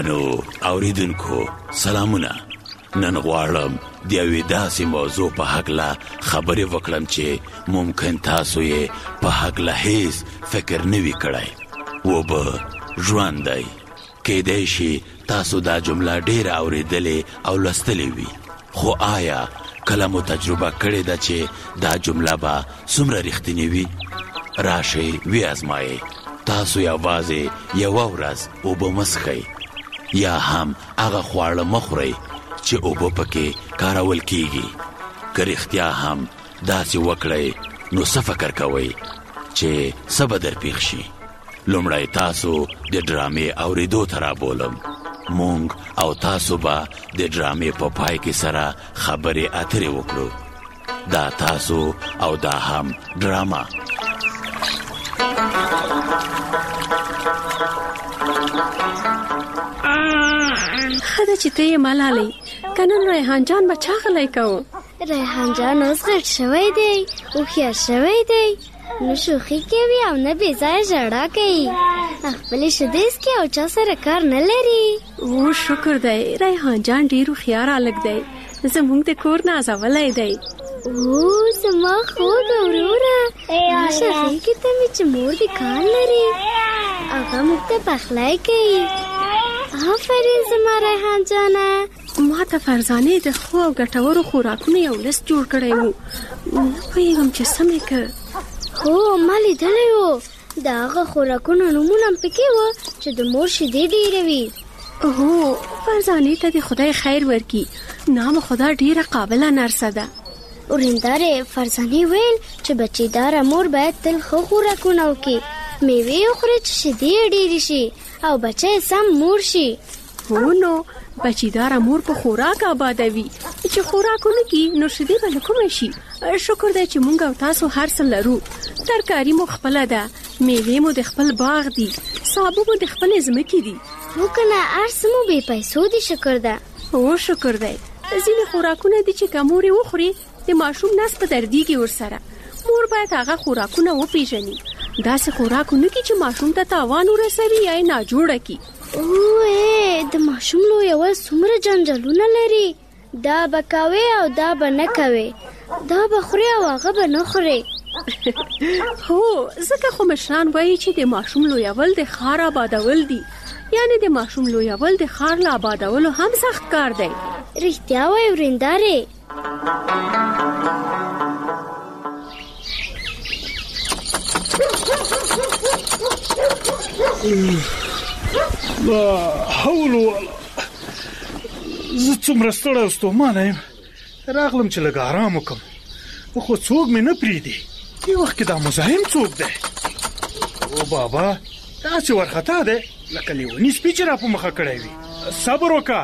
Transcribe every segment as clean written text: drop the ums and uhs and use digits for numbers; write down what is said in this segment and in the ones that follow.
نو اوریدونکو سلامونه. نن غواړم د یوې داسې موضوع په هکله خبرې وکړم چې ممکن تاسو یې په هکله هیڅ فکر نه وي کړی. اوبه ژوند دی. کیدای شي تاسو دا جمله ډیره اوریدلې او لوستلې وي، خو آیا کله مو تجربه کړې ده چې دا جمله به څومره رښتینې وي؟ راشئ ویازمایئ. تاسو یوازې یوه ورځ اوبه مڅښئ یا هم هغه خواړه مخورئ چې اوبه پکې کارول کیږي. که رښتیا هم داسې وکړئ نو څه فکر کوئ چې څه به در پیښ شي؟ لومړی تاسو د ډرامې اوریدو ته رابولم. مونږ او تاسو به د ډرامې په پای کې سره خبرې اترې وکړو. دا تاسو او دا هم ډراما. خدا چې ته یې ملالۍ، که نن ریحان جان به چا غلی کوو؟ ریحان جان اوس غټ شوی دی، هوښیار شوی دی، نه شوخي کوي او نه بې ځایه ژړا کوي، خپلې شیدې څښي او چا سره کار نه لري. او شکر دی، ریحان جان ډېر هوښیار هلک دی، زموږ د کور نازولی دی. او زما خوږ وروره، راشه غېږې ته مې چې مور دې کار لري، هغه موږ ته پخلی کوي. آفرین زما ریحان جانه. ما ته فرزانې د ښو او ګټورو خوراکونو یو لیست جوړ کړی و، نه پوهېږم چې څه مې که. هو ما لیدلی و، د هغه خوراکونو نومونه هم پکې و چې د مور شیدې ډېروي. هو فرزانې ته د خدای خیر ورکړي، نام خدا ډېره قابله نرسه ده. ورېندارې فرزانې ویل چې بچیداره مور باید تل ښه خوراکونه وکړي، میوې وخوري چې شیدې یې ډېرې شي او بچی سم مور شي. هو نو بچیداره مور په خوراک آبادوي، چې خوراک ونه کړي نو شیدې به له کومه شي؟ شکر دی چې مونږ او تاسو هر څه لرو. ترکاري مو خپله ده، میوې مو د خپل باغ دي، سابه مو د خپلې ځمکې دي. هو که نه هر څه مو بې پیسو دي. شکر ده. هو شکر دی. ځینې خوراکونه دي چې که مور یې وخوري د ماشوم نس په دردیږي ورسره. مور باید هغه خوراکونه وپېژني، داسې خوراک ونه کړي چې ماشوم ته تاوان ورسوي یا یې ناجوړه کړي. اوه د ماشوم لویول څومره جنجالونه لري، دا به کوې او دا به نه کوې، دا به خورې او هغه به نه خورې. هو ځکه خو مشران وایي چې د ماشوم لویول د ښار آبادول دي، یعنی د ماشوم لویول د ښار له آبادولو هم سخت کار دی. رښتیا وایي ورېندارې. لا حول ولا، زه څومره ستړی او ستومانه یم، راغلم چې لږ ارام وکړم، خو څوک مې نه پرېږدي. دې وخت کې دا مزاحم څوک دی؟ او بابا داسې ورخطا دی لکه لیوني سپي چې را په مخه کړی وي. صبر وکړه.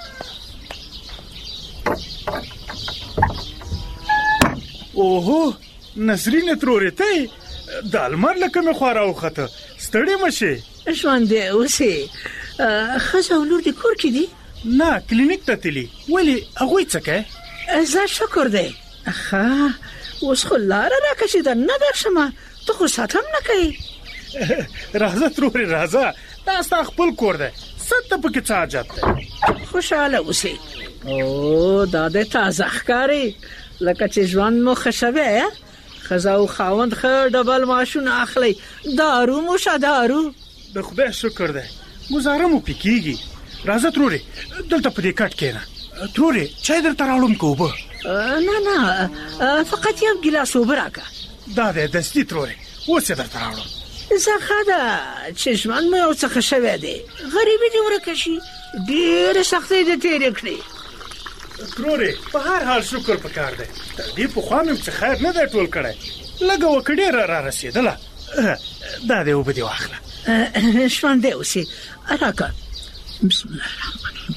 اوهو نسرینې ترورې ته د لمر له کومې خوا راوخته، ستړې مه شې. ژوندی اوسې. ښځه او لور دې کور کې دي؟ نه کلینیک ته تلي. ولې هغوی څه کوي؟ زه شکر دی. ښه اوس خو لاره راکړه چې دننه درشمه، ته خو سات هم نه کوې. راځه ترورې راځه، دا ستا خپل کور دی، ست ته پکې څه حاجت دی؟ خوشحاله اوسې. او دا دې تازه ښکاري لکه چې ژوند مو ښه شوی. ښځه او خاوند ښه ډبل معاشونه اخلي، دارو مو شه دارو. د خدای شکر دی، ګزاره مو پې کېږي. راځه ترورې دلته په دې کټ کښېنه. ترورې چای درته راوړم که اوبه؟ نه فقط یو ګیلاس اوبه راکړه. دا دی دستي ترورې، اوس یې درته راوړم. زه ښه ده چې ژوند مو یو څه ښه شوی دی، غریبي دې ورکه شي، ډېرې سختۍ دې تېرې کړې. ترورې په هر حال شکر پکار دی، تر دې پخوا مې څه خیر نه دی ټول کړی، لږه وکړه ډېره را رسېدله. دا دې اوبه دې واخله. ژوندی اوسې راکړه. بسم الله الرحمن الرحیم.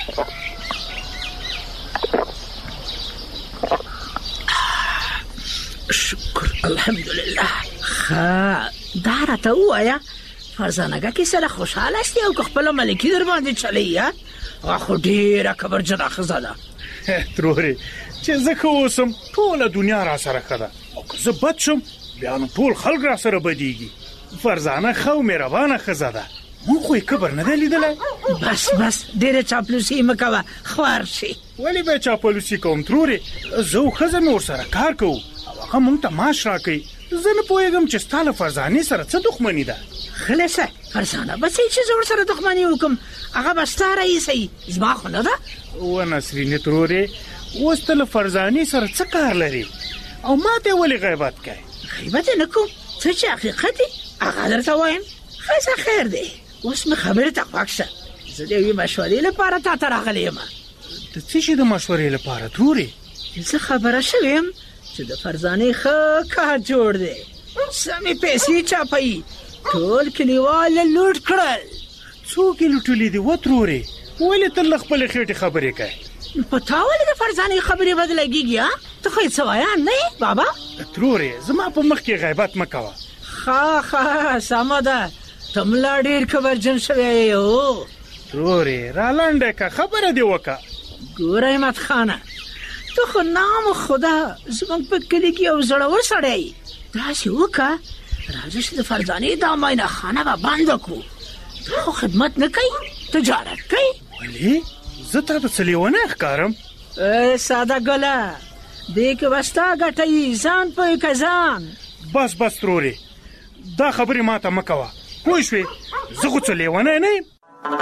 شکر الحمدلله. ښه دا راته ووایه فرزانګه کې سره خوشحاله شتې او که خپله ملکي در باندې چلی؟ هغه خو ډېره کبرجنه ښځه ده. ترورې چې زه ښه اوسم ټوله دنیا را سره ښه ده، او که زه بد شم بیا نو ټول خلک را سره بدیږي. فرزانه ښه او مهربانه ښځه ده. مونږ خو یې کبر نه دی لیدلی. بس ډېره چاپلوسي مه کوه، خوار شي. ولې به چاپلوسي کوم ترورې؟ زه او ښځه مې ورسره کار کوو او هغه مونږ ته معاش راکوي. زه نه پوهېږم چې ستا له فرزانې سره څه دښمني ده. خلاصه فرزانه به څه چې زه ورسره دښمني وکړم، هغه به ستا رئیسه زما خو نه ده. و نسرینې ترورې، اوس ته له فرزانې سره څه کار لري او ما ته ولې غیبت کوې؟ غیبت یې نه کوم، څه چې حقیقت دی هغه درته وایم. ښه خیر دی، اوس مې خبرې ته خوښ شه. زه د یوې مشورې لپاره تا ته راغلی یم. د څه شي د مشورې لپاره ترورې؟ زه خبره شوې یم چې د فرزانې ښه کار جوړ دی، سمې پیسې چاپوي، ټول کلیوال یې لوټ کړل. څوک یې لوټلي دي و ترورې؟ ولې تل له خپلې خېټې خبرې کوې؟ په تا ولې د فرزانې خبرې بد لګېږي؟ ته خو یې څه وایان نه یې بابا؟ ترورې زما په مخ کې غیبت مه کوه. ښه سمه ده، ته ملا ډېر کبرجن شوی یې. هو ترورې را لنډه که خبره دې وکړه. ګوره احمد خانه، ته خو نام خدا زموږ په کلي کې یو زړور سړی یې. داسې وکړه راځه چې د فرزانې دا معاینه خانه به بنده کړو. ته خو خدمت نه کوي، تجارت کوي. ولې؟ زه تا ته څه لیونی ښکارم؟ ساده ګله، دې کې به ستا ګټه وي، ځان پوه که ځان. بس ترورې، دا خبرې ما ته مه کوه، پوه شوې؟ زه خو څه لیونی نه یم.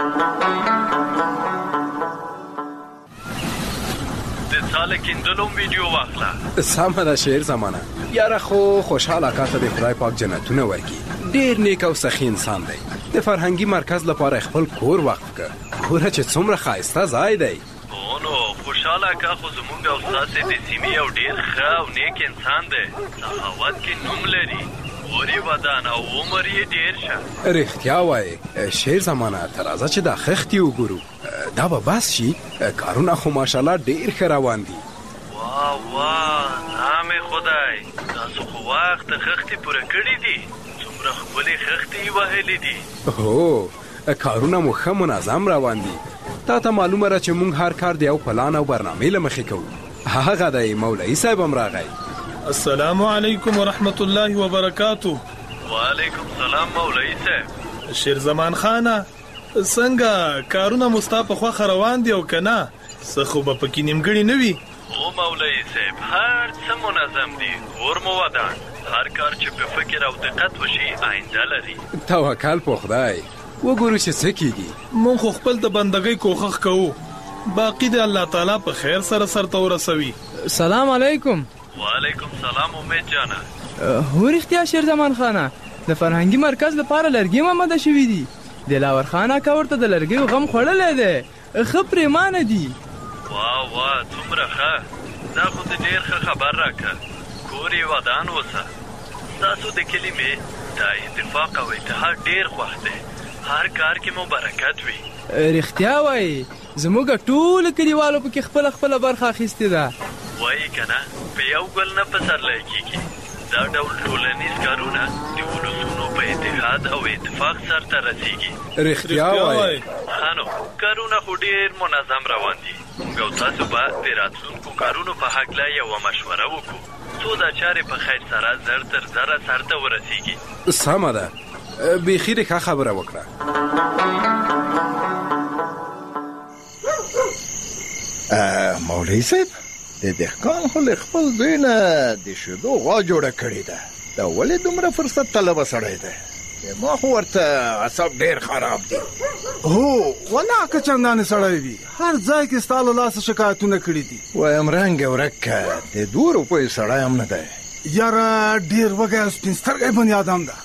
د ساله کیندلو ویډیو واخله. سمه ده شعر زمانه. یاره خو خوشحاله کاته د خدای پاک جنتونه ورکي. ډېر نیک او سخي انسان دی. د فرهنګي مرکز لپاره خپل کور وقف کړ. ګوره چې څومره ښایسته ځای دی. نو خوشحاله کا خو زمونږ او ستاسې د سیمې یو ډېر ښه او نیک انسان دی. سخاوت کې نوم لري، اوري ودان او عمر یې ډېر شه. رښتیا وایې شعر زمانه، ته راځه چې دا خښتې وګورو. دا به بس شي، کارونه خو ماشاءالله ډېر ښه روان دي. واه نام خدای، تاسو خو وخت د خښتې پوره کړي دي. څومره ښکلې خښتې یې وهلې دي. هو کارونه مو ښه منظم روان دي. تا ته معلومه ده چې موږ هر کار د یو پلان او برنامې له مخې کوو. هغه دی مولوي صاحب هم راغی. السلام علیکم ورحمت الله وبرکاتو. وعلیکم السلام مولوي صاحب. شیر زمان خانه، څنګه کارونه مستا په خوښه روان دي او کنه؟ څه خو به پکې نیمګړي نه وي؟ او مولوي صاحب هر څه منظم دي، کور مو ودان، هر کار چې په فکر او دقت وشي آینده لري. توکل په خدای، وګورو چې څه کېږي. مونږ خو خپل د بندګۍ کوښښ کوو، باقي د الله تعالی په خیر سره سرته ورسوي. سلام علیکم. وعلیکم سلام امید جانه. هو رښتیا شیر زمان خانه، د فرهنګي مرکز لپاره لرګي آماده شوي دي. دلاور خان اکا ورته د لرګیو غم خوړلی دی، ښه پرېمانه دي. واه څومره ښه، دا خو د ډېر ښه خبر راکړه. کور یې ودان اوسه. ستاسو د کلمې دا اتفاق او اتحاد ډېر خوښ دی، هر کار کې مو برکت وي. رښتیا وایي، زموږ ټولو کلیوالو پکې خپله برخه اخیستې ده. وایي که نه، په یو ګل نه پسرلی کېږي. دا ډول ټولنیز کارونه د ولسونو په اتحاد او اتفاق سرته رسیږي. رښتیا وایي. ښه نو کارونه خو ډېر منظم روان دي. موږ او تاسو به د راتلونکو کارونو په هکله یوه مشوره وکړو، څو دا چارې په خیر سره زر تر زره سرته ورسیږي. سمه ده، بیخي دې ښه خبره وکړه. مولوي صاحب، د دهقان خو له خپل دوی نه د شیدو غوا جوړه کړې ده. دا ولې دومره فرصت طلبه سړی دی؟ ما خو ورته اعصاب ډېر خراب دي. هو والله که چندانې سړی وي، هر ځای کې ستا له لاسه شکایتونه کړي دي. وایم رنګ ورک که د 2 روپیو سړی هم نه دی. یاره ډېر وږی او سپین سترګی بنیادم ده.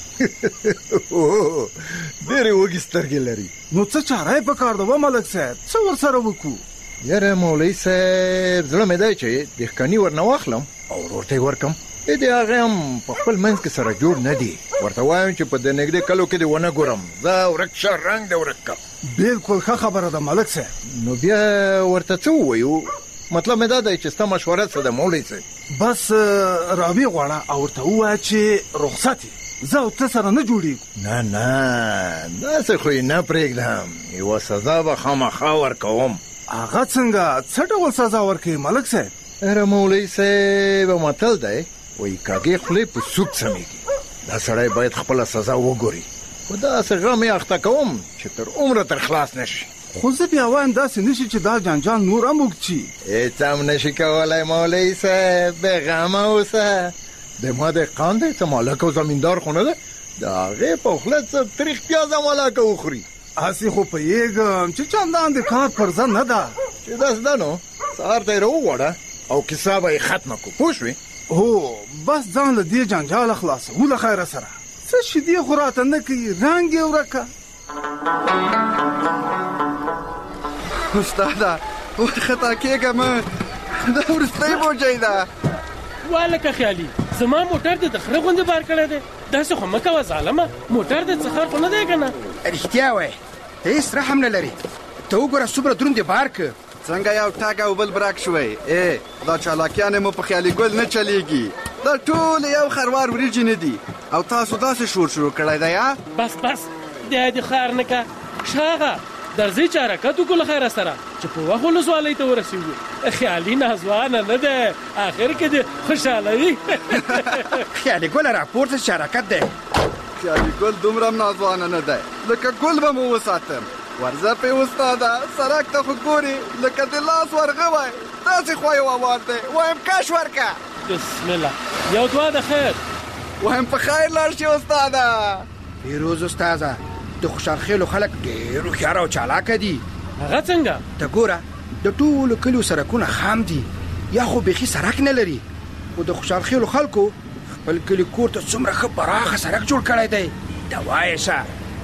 ډېرې وږې سترګې لري. نو څه چاره یې پکار ده و ملک صاحب، څه ورسره وکړو؟ یاره مولوي صاحب، زړه مې دی چې دهقاني ورنه واخلم او ورور ته یې ورکم. د هغې هم په خپل منځ کې سره جوړ نه دي. ورته وایم چې په د نږدې کلو کې دې ونه ګورم، زه ورک شه، رنګ دې ورک کړه. بالکل ښه خبره ده ملک صاحب. نو بیا ورته څه ووایو؟ مطلب مې دا دی چې ستا مشوره څه ده مولوي صاحب؟ بس راویې غواړه او ورته ووایه چې رخصت یې، زه او ته سره نه جوړېږو. نه داسې خو یې نه پرېږدم، یوه سزا به خامخا ورکوم. هغه څنګه؟ څه ډول سزا ورکوي ملک صاحب؟ اره مولوي صاحب، متل دی وایي کاږې خولې په سوپ سمیږي. دا سړی باید خپله سزا وګوري. خو داسې غم یې اخته کوم چې تر عمره تر خلاص نشي. خو زه بیا وایم داسې نشي چې دا جنجال نور هم وکړي. هېڅ هم نشي کولی مولوي صاحب، بېغمه اوسه. د ما دهقان دی، څه مالک او زمیندار خو نه ده، د هغې په خوله څه تریخ پیازه مالکه وخوري. هسې خو پوهېږم چې چندان د کار پر ځه نه ده. چې داسې ده نو سهار ته یې راوغواړه او کیسه به یې ختمه کړو، پوه شوې؟ هو بس ځان له دې جنجاله خلاصوو له خیره سره. څه شیدې خو راته نه کوي، رنګ یې ورکه. استاده ورخطا کېږه مه، دا وروستی بوجۍ ده. والکه خیالي زما موټر دې د خره غوندې بار کړی دی. داسې خو مه کوه ظالمه، موټر دې څه خر خو نه دی که نه؟ رښتیا وایې، ته هېڅ رحم نه لرې. ته وګوره څومره دروند دې بار که. څنګه یو ټاګ او بل برک شوی. دا چالاکیانې مو په خیالي ګل نه چلیږي. دا ټول یو خروار وریجې نه دي او تاسو داسې شور شروع کړی دی. بس دی دې خار نه که شاغه، درځئ چې حرکت وکړو له خیره سره چې په وخت ولسوالۍ ته ورسېږو. خیالي نازوانه نه دی، آخر کې دې خوشحالوي. خیالي ګله راپورته چې حرکت دی. خیالي ګل دومره هم نازوانه نه دی، لکه ګل به مو وساتم. ورځه پې استاده، سړک ته خو ګورې لکه د لاس ورغه وای، داسې خوا یې ووار دی. وایم کش ورکه. بسم الله، یو دعا د خیر. وایم په خیر لاړ شي استاده. پیروز استاده، د خوشحالخیلو خلک ډېر هوښیار او چالاکه دي. هغه څنګه؟ ته ګوره د ټولو کلیو سړکونه خام دي یا خو بیخي سړک نه لري، خو د خوشحالخیلو خلکو خپل کلي کور ته څومره ښه پراخه سړک جوړ کړی دی. ته وایې شه.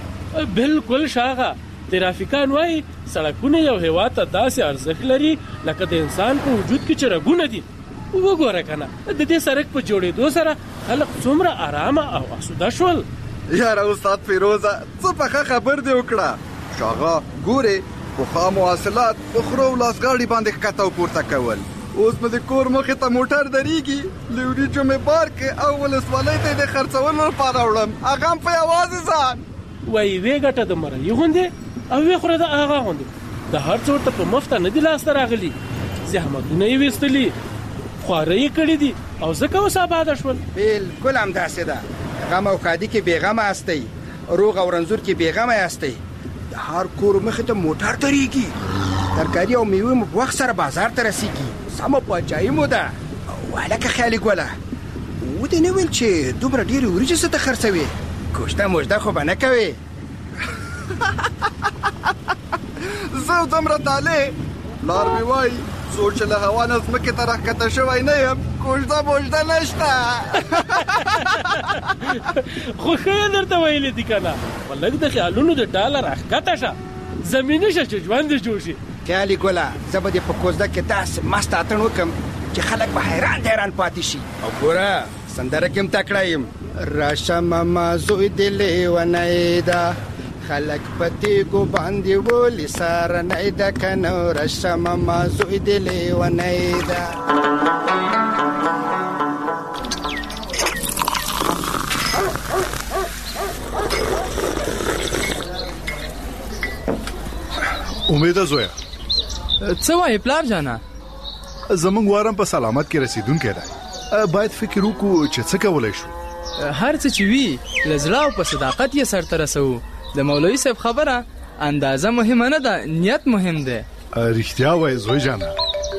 بلکل شاغه، ترافیکان وایي سړکونه یو هېواد ته داسې ارزښت لري لکه د انسان په وجود کې چې رګونه دي. وګوره که نه، د دې سړک په جوړېدو سره خلک څومره ارامه او اسوده شول. یاره استاد فیروزه، څه پخه خبر دې وکړه. شاغه ګورې پخوا مواصلات په خرو او لاسګاډي باندې ښکته او پورته کول، اوس مې د کور مخې ته موټر درېږي، له وریجو مې بار کې او ولسوالۍ ته یې د خرڅولو لپاره وړم، هغه هم په یوازې ځان. وایي وې ګټه د مرۍ غوندې او وې خوره د هغه غوندې. د هر څه ورته په مفته نه دي لاسته راغلي، زحمتونه یې ویستلي، خوارۍ یې کړي دي او ځکه اوس آباده شول. بلکل همداسې ده. غم او ښادي کې بېغمه یاستئ، روغ او رنځور کې بېغمه یاستئ. د هر کور مخې ته موټر درېږي، ترکاري او میوې مو په وخت سره بازار ته رسېږي. سمه پاچاهي مو ده. هلکه خیالي ګله، ودې نه ویل چې دومره ډېرې وریجې څه ته خرڅوې؟ کوشته موجده خو به نه کوې. زه دومره طالع پلار مې وایي څوک چې له هوا نه ځمکې ته راښکته شوی نه یم، کوژده موژده نشته. خو ښه یې درته ویلي دي که نه، لږ د خیالونو د ډاله راښکته شه، زمیني شه چې ژوند دې جوړ شي. خیالي ګله، زه به دې په کوزده کې داسې مست اتڼ وکړم چې خلک به حیران پاتې شي. او ګوره سندره کې هم تکړه یم. راشه ماما زوی دې لیونی ده، خلک په تیږو باندې ولې سارنی ده که نه. راشه ماما زوی دې لیونی ده. امیده زویا، څه وایې پلار جانه؟ زمونږ وارم په سلامت کې رسیدونکی دی، باید فکر وکړو چې څه کولی شو. هر څه چې وي له زړه او په صداقت یې سرته رسوو. د مولوي صاحب خبره اندازه مهمه نه ده، نیت مهم دی. رښتیا وایې زوی جانه.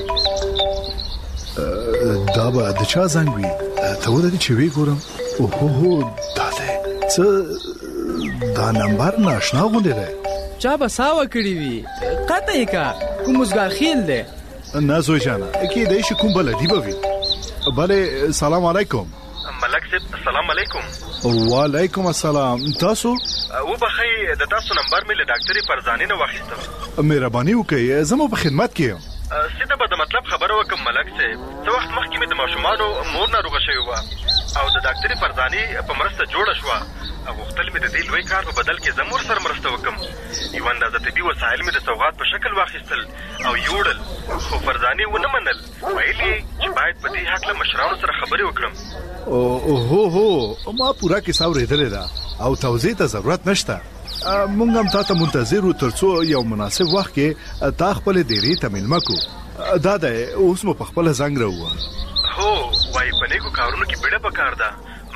دا به د چا زنګ وي؟ ته ودرې چې ویې ګورم. اوهو دا دی څه، دا نمبر ناشنا غوندې دی. چا به ساوه کړي وي، قطع یې که کوم اوزګار خیل دی. نه زوی جانه، کیدای شي کوم بل ادیبه وي. بله سلام علیکم. ملک صاحب السلام علیکم. وعلیکم السلام. تاسو وبخئ، د تاسو نمبر مې له ډاکټرې فرزانې نه واخیستم. مهرباني وکړئ، زه مو په خدمت کې یم. سیده به د مطلب خبره وکم ملک صاحب. څه وخت مخکې مې د ماشومانو مور ناروغه شوې وه او د ډاکټرې فرزانې په مرسته جوړه شوه. غوښتل مې د دې لوی کار په بدل کې زه مور سره مرسته وکم. یو اندازه طبي وسایل مې د سوغات په شکل واخیستل او یوړل، خو فرزانې ونه منل. ویل یې چې باید په دې هکله مشرانو سره خبرې وکړم. اوهو، ما پوره کیسه اورېدلې ده او توضیح ته ضرورت نشته. مونږ هم تا ته منتظر وو تر څو یو مناسب وخت کې تا خپلې ډېرې ته مېلمه کړو. دا دی اوس مو په خپله زنګ راووه. هو، وایي په نیکو کارونو کې بیړه پکار ده.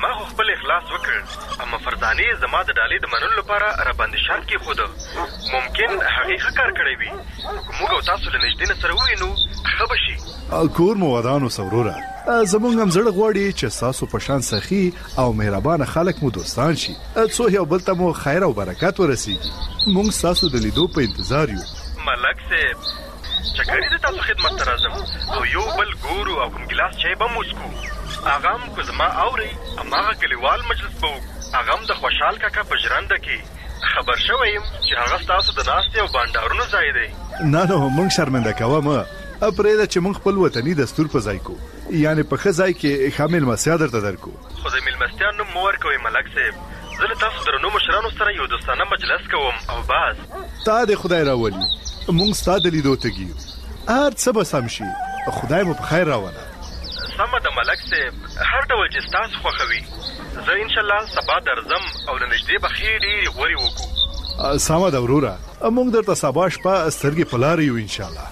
ما خو خپل اخلاص وکړ اما فرزانه زما د ډالۍ د منلو لپاره را باندې شرط کې خود ممکن هغه ښه کار کړی وي موږ او تاسو له نږدې سره وینو ښه بشي کور مو ودانو سوروره زمونږ هم زړه غواړي چې تاسو په شان سخي او مهربان خلک مو دوستان شي څو یو بل ته مو خیر او برکت ورسیږي موږ تاسو د لیدو په انتظار یو ملک صاحب چکرې د تاسو خدمت ته راځم او یو بل ګورو او کوم ګلاس چای به موسکو اغام کو زما اوري اماغه کلیوال مجلس بو اغام د خوشحال کاکا په ژرنده کې خبر شوم چې هغه تاسو د ناستې او بانډارونو ځای دی نه موږ شرمنده کوم اپریدا چې موږ خپل وطني دستور په ځای کو یعنی په خزای کې شامل مسیا درته درکو خو د ملمستیان نوم مور کوي ملک صاحب زه تاسو درنو مشرانو سره یو دوستانه مجلس کوم او باز تا د خدای راولي موږ ستاسو لیدو ته کیو هر څه به سم شي خدای مو په خیر راوله سم د ملک صاحب هر ډول چې تاسو خوښوي زه ان شاء الله سبا درځم او نږدې به خېډې غوري وکړو سم د وروره موږ درته سبا شپه سترګې پلار یو ان شاء الله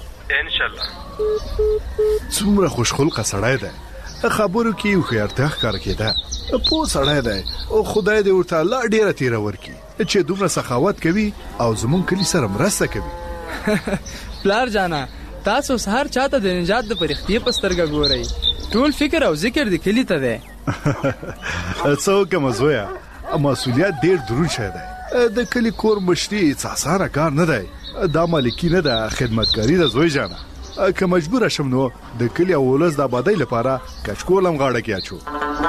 څومره خوشخلقه سړی دی خبرو کې یو خیرته ښکار کېده په سړی دی او خدای دې ورته لا ډیره تیر ورکي چې دومره سخاوت کوي او زمون کلی سره مرسته کوي پلار جانا تاسو سهار چاته د نجات د پرختي پسترګه ګورئ ټول فکر او ذکر د کلی ته دی څوک مزویا مسؤلیت ډیر درون شه دی د کلی کور مشري څاساره کار نه دی دا مالکی نه ده خدمتګاری د زوی جانا که مجبور شم نو د کلی اولز د آبادی لپاره کچکولم غاړه کې اچو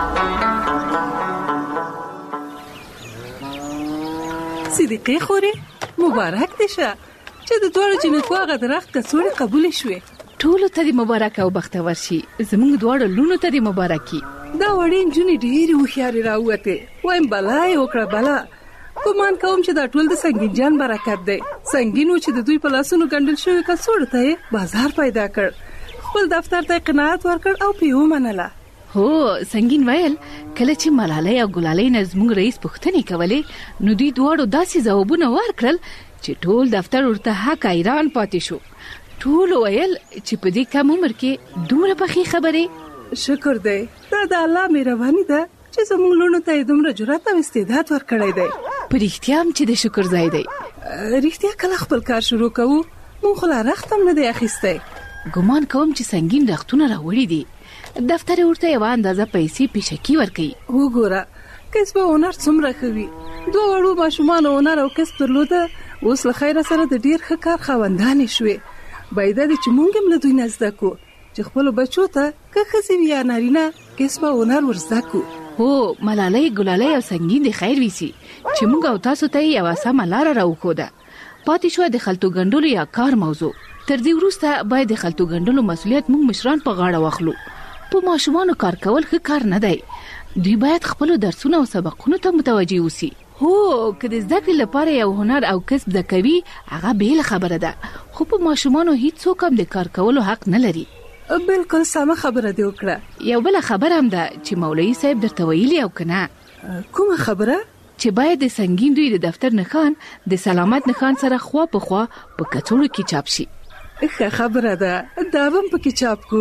صدیقې خوري مبارک دي شه چې د دوړو جنتو هغه درخت کڅوړې قبول شوې ټول ته دې مبارک او بختور شي زموږ دوړو لونو ته دې مبارکي دا وړین جونې ډېری هوښیارې راوته وایم بلا یو کړه بلا ګمان کوم چې دا ټول د سنگین جان برکت دی سنگینو چې د دوی په لاسونو ګندل شوی کڅوړ ته بازار پیدا کړ خپل دفتر ته قناعت ورکړ او پیو منله هو سنگین ویل کله چې ملالۍ او ګلالۍ نظمون رئیس پښتني کولې نو دوی دوړو داسې ځوابونه ورکړل چې ټول دفتر ورته حق ایران پاتې شو ټول ویل چې په دې کم عمر کې دومره پخې خبرې شکر دی دا د الله مهرباني ده چې زموږ لونو ته دومره جرأت او استعداد ورکړی دی په رښتیا هم چې د شکر ځای دی رښتیا کله خپل کار شروع کوو مونږ خو لا رخت هم نه دی اخیستی ګمان کوم چې سنگین رختونه راوړي دي دفتر ورته یو اندازه پیسې پیشکی ورکړي وګوره کسب او هنر څومره خوي دوه وړو ماشومان هنر او کسب درلوده اوس له خیره سره د ډیر ښه کار خاوندانې شوې باید چې مونږ هم له دوی نه زده کو چې خپل بچو ته که ښځې وي یا نارینه کسب او هنر ور زده کو هو ملالۍ ګلالۍ او سنگین د خیر ویسي چې موږ او تاسو ته یو سمه لار راوښوده پاتې شو د خلطو ګندلو یا کار موضوع تر دې وروسته باید د خلطو ګندلو مسؤلیت موږ مشران په غاړه واخلو په ماشومانو کار کول ښه کار نه دی دوی باید خپل درسونه او سبقونو ته متوجي اوسي هو که د زده کړې لپاره یو هنر او کسب د کوي هغه بیل خبره ده خو په ماشومانو هیڅ څوک هم د کار کولو حق نه لري بالکل سمه خبره دی وکړه یو بل خبره هم ده چې مولوی صاحب درته ویلي او کنه کومه خبره چې باید د سنگین دوی د دفتر نخان د سلامت نخان سره خوا په خوا په کڅوړو کې چاپ شي ښه خبره ده دا هم پکې چاپ کو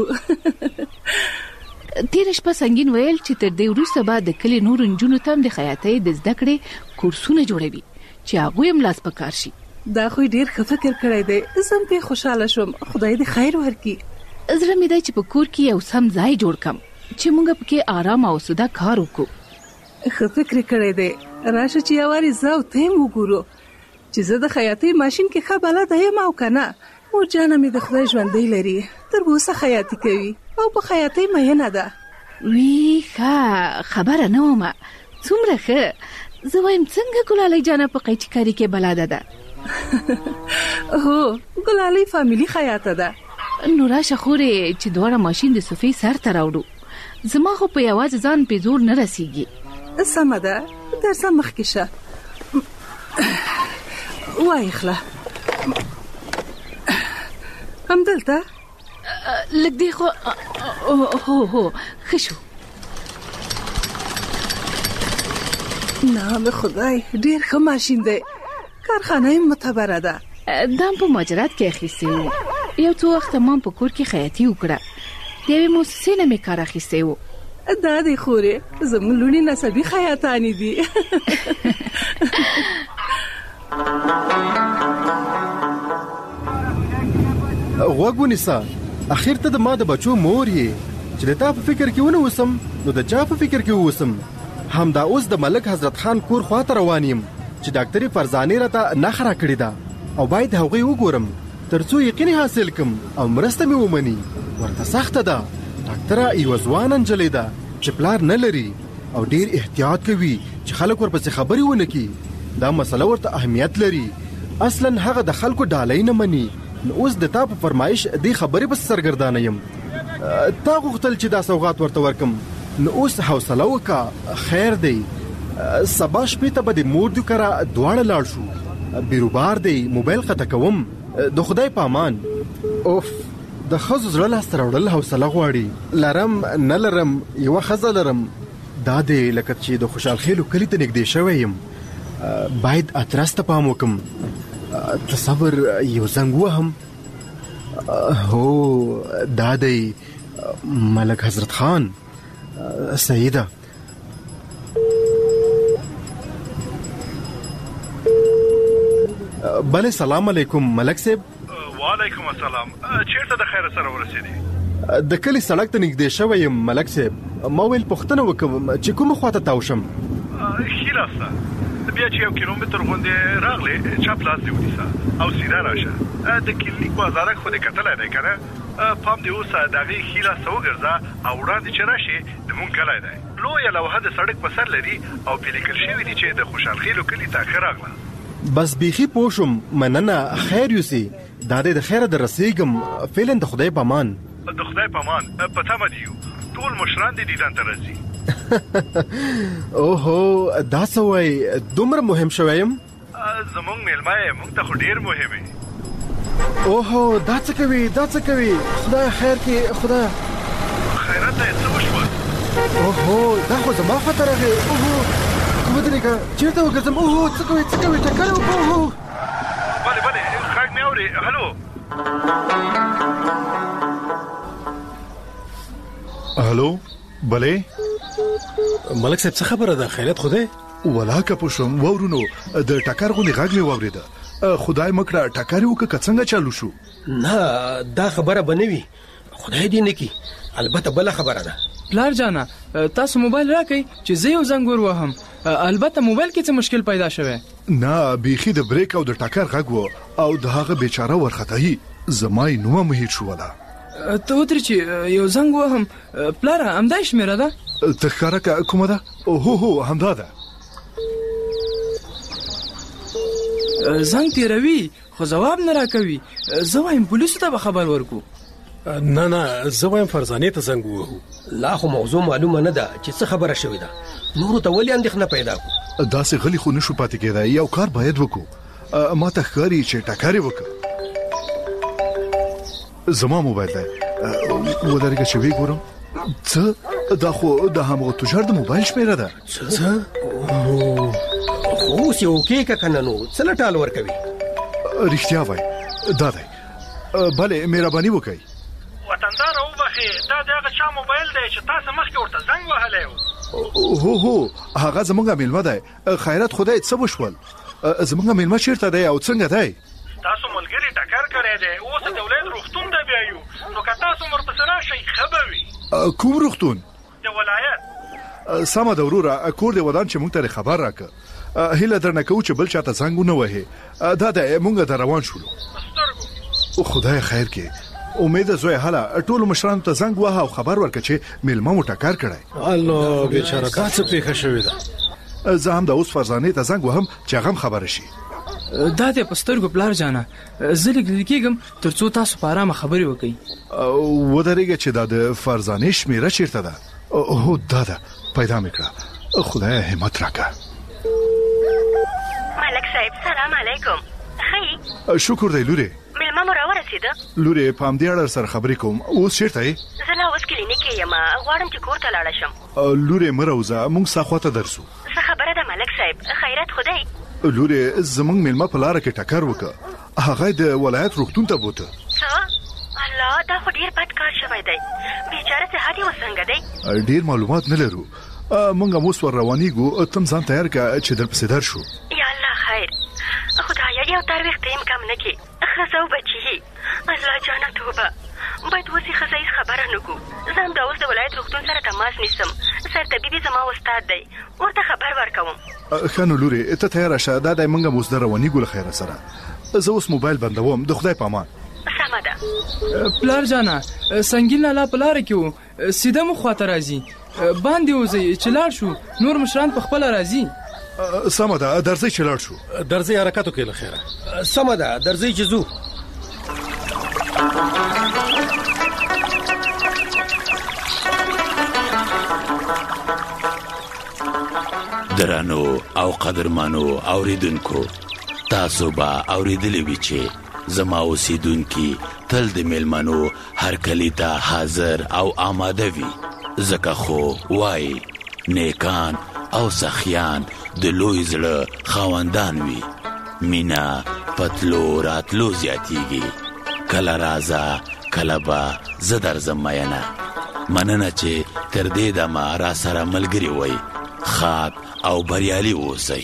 تیر شپه سنگین ویل چې تر دې وروسته به د کلی نور نجونو ته د خیاطۍ د زده کړې کورسونه جوړوي چې هغه هم لاس په کار شي دا خو ډیر ښه فکر کړی دی زم په خوشاله شوم خدای دې خیر ورکړي زړه مې دی چې په کور کې یو سم ځای جوړ کم چې موږ پکې آرام او سوده کار وکړو ښه فکر کړی دی راشه چې یوارې زه او ته وګورو چې زه د خیاطۍ ماشين کې ښه بلده یم او کنه مور جانه مې د خدای ژوندۍ لري تر اوسه خیاطي کوي او په خیاطۍ مینه ده وی ښه خبره نه ومه څومره ښه زه وایم څنګه ګلالۍ جانه په قیچکاري کې بلده ده هو ګلالۍ فامیلی خیاطه ده نو راشه خورې چې دواړه ماشین د صفي سر ته راوړو زما خو په یوازې ځان په زور نه رسیږي سمه ده درځه مخکې شه وای خله همدلته لږ دی خو هو ښه شو نام خدای ډېر ښه ماشین دی کارخانه یې معتبره ده دام په مهاجرت کې اخیستی و یو څو وخت ما په کور کې خیاطي وکړه د یوې مؤسسې نه مې کار اخیستی و دا دی خورې زموږ لوڼې نسبي خیاطانې دي. غوږ ونیسه، اخر ته د ما د بچو مور یې چې د تا په فکر کې ونه اوسم نو د چا په فکر کې اوسم. همدا اوس د ملک حضرت خان کور خواته روان یم چې ډاکټرې فرزانې راته نښه راکړې ده او باید هغوی وګورم تر څو یقین حاصل کم او مرسته مې ومني. ورته سخته ده. ډاکټره یوه ځوانه نجلۍ ده چې پلار نه لري او ډیر احتیاط کوي چې خلک ورپسې خبرې ونه کړي. دا مسله ورته اهمیت لري. اصلا هغه د خلکو ډالۍ نه مني. نو اوس د تا په فرمایش دې خبرې بس سرګردانه یم. تا غوښتل چې دا سوغات ورته ورکم، نو اوس حوصله وکړه، خیر دی. سبا شپې ته به د مور دو کره دواړه لاړ شو. بیروبار دی، موبایل قطع کوم. د خدای په امان. اوف، د ښځو زړه لاسته راوړل حوصله غواړي. لرم نه لرم یوه ښځه لرم. دا دی لکه چې د خوشحال خیلو کلي ته نږدې شوی یم. باید ادرس ته پام وکم. تصور یو زنګ وهم. هو دا دی ملک حضرت خان. سیده بله، سلام علیکم ملک صاحب. وعلیکم السلام. چیرته د خیر سره ورسېدې؟ د کلی سړک ته نږدې شوی یم ملک صاحب. ما ویل پوښتنه وکم چې کومه خواته تاو شم. ښي لاسته بیا چې 1 کیلومتر غوندې راغلې چپ لاس دې ونیسه او سیده راشه. د کلینیک بازارک خو دې کتلی دی که نه؟ پام دې اوس د هغې ښي لاسته وګرځه او وړاندې چې راشې زمونږ کلی دی. لویه لوحه د سړک په سر لري او پرې لیکل شوي دي چې د خوشحال خیلو کلي ته ښه راغله. بس بیخي پوه شوم، مننه، خیر یوسي. دا دې د خیره د رسېږم. فعلا د خدای په امان. د خدای په امان. په تمه دي یو، ټول مشران دې دیدن ته راځي. اوهو، دا څه وایي؟ دومره مهم شوی یم؟ زمونږ میلمه یې، مونږ ته خو ډېر مهم یې. اوهو، دا څه کوي؟ دا څه کوي؟ خدای خیر کې. خدای خیرات ته یې څه وشول؟ اوهو، دا خو زما خواته راغی. اوهو، ودرېږه، چېرته وګرځم؟ اوهو، څه کوي؟ څه کوي؟ ټکر وکړه. اوهو، بلې بلې، غږ مې اورې. هلو هلو. بلې ملک صاحب څه خبره ده؟ خیرات خو دی؟ ولاکه پوه شوم. واورونو د ټکر غوندې غږ مې واورېده. خدای مکړه ټکر یې وکړه که څنګه چالو شو؟ نه، دا خبره به نه وي، خدای دې نه کړي. البته بله خبره ده. پلار جانا، تاسو موبایل راکئ چې زه یو زنګ ور وهم. البته موبایل کې څه مشکل پیدا شوی؟ نه، بیخي د بریک او د ټکر غږ و او د هغه بیچاره ورختهی زما یې نومه مه هېر شوله. ته ودرې چې یو زنګ وهم. پلاره همدا شمېره ده؟ ته ښکاره که کومه ده؟ هو هو همدا ده. زنګ تیروي خو جواب نه راکوي. زه وایم پولیسو ته به خبر ورکو. نه نه، زه وایم فرزانې ته زنګ ووهو. لا خو موضوع معلومه نه ده چې څه خبره شوې ده. نورو ته ولې اندېښنه پیدا کړو؟ داسې غلی خو نشو پاتې کېدای. یو کار باید وکړو. ما ته ښکاري چې ټکر یې وکړه. زما موبایل دی، ودرېږه چې ویې ګورم. څه؟ دا خو د همغه تجار د موبایل شمېره ده. څه؟ خو اوس یې وکېږه که نه، نو څه لټال ورکوي؟ رښتیا وایي، دا دی. بلې، مهرباني وکړئ. وطنداره وبخې، دا د هغه چا موبایل دی چې تاسو مخکې ورته زنګ وهلی و؟ هو هو، هغه زمونږ میلمه دی. خیرات خدای څه وشول؟ زمونږ میلمه چیرته دی او څنګه دی؟ تاسو ملګري ټکر کړی دی، اوس د ولایت روغتون ته بیایو. نو که تاسو ورپسې راشئ ښه به وي. کوم روغتون؟ د ولایت. سمه ده وروره، کور دې ودان چې موږ ته خبر راکړه. هیله درنه کوو چې بل چاته زنګ ونه وهې. دا د موږ د روان شولو. خدای خیر کې. امید زوی هله ټول مشرانو ته زنګ واه او خبر ورکړه چې میلمه مو ټکر کړی. الله بیچاره، دا څه پیښه شوې ده؟ زه هم د اوس فرزانې ته زنګ وهم چې هغه هم خبره شي. دا دې په سترګو پلار جانا، زه لیکل کېږم تر څو تاسو په ارامه خبرې وکړئ. ودرېږه چې دا د فرزانې شمېره چیرته ده؟ هو دا ده، پیدا مې کړه. خدای همت راکړه. ملک صاحب سلام علیکم. ښه؟ شکر دی لورې. میلمه مو راورسېده؟ لورې، په همدې اړه سره خبرې کوم. اوس چیرته یې؟ زه لا اوس کلینیک کې یم، غواړم چې کور ته لاړه شم. لورې مه راوځه، موږ ستا خواته درځو. څه خبره ده ملک صاحب؟ خیرات خو دی؟ لورې، زمونږ میلمه په لاره کې ټکر وکړه. هغه د ولایت روغتون ته بوته. څه؟ الله دا خو ډیر بد کار شوی دی بیچاره صحت یې وسنګه دی ډیر معلومات نه لرو مونږه اوس ور روانېږو تم ځان تیار کړه چې درپسې درشو یا الله خیر خدایا یو تر وخت هم کم نه کی خزو بچی الله جانه توبه باید وسی خزایز خبره نکو زم دا اوس د ولایت روغتون سره تماس نیسم سر طبيبي زما استاد دی ورته خبر ورکوم خانو لوري ته تیار شه دا د مونږه اوس در روانېږو له خیره سره زه اوس موبایل بندوم د خدای په امان سمه ده پلار جانا سنگین لالا پلار کیو سیده مو خاطر راځي باندې وځي چې لاړ شو نور مشران په خپل راځي سمه ده درځي چې لاړ شو درځي حرکتو کې له خیره سمه ده درځي چې زو درانو او قدرمنو اوریدونکو تاسو به اوریدلی وی چې زما اوسیدونکي تل د میلمنو هر کلی ته حاضر او آماده وي ځکه خو وای نیکان او سخیان د لوی زړه خاوندان وي مینا پتلو راتلو زیاتیږي کله رازه کله به زه درځم مینه مننه چې تر دې دمه را سره ملګري وئ خاک او بریالي اوسئ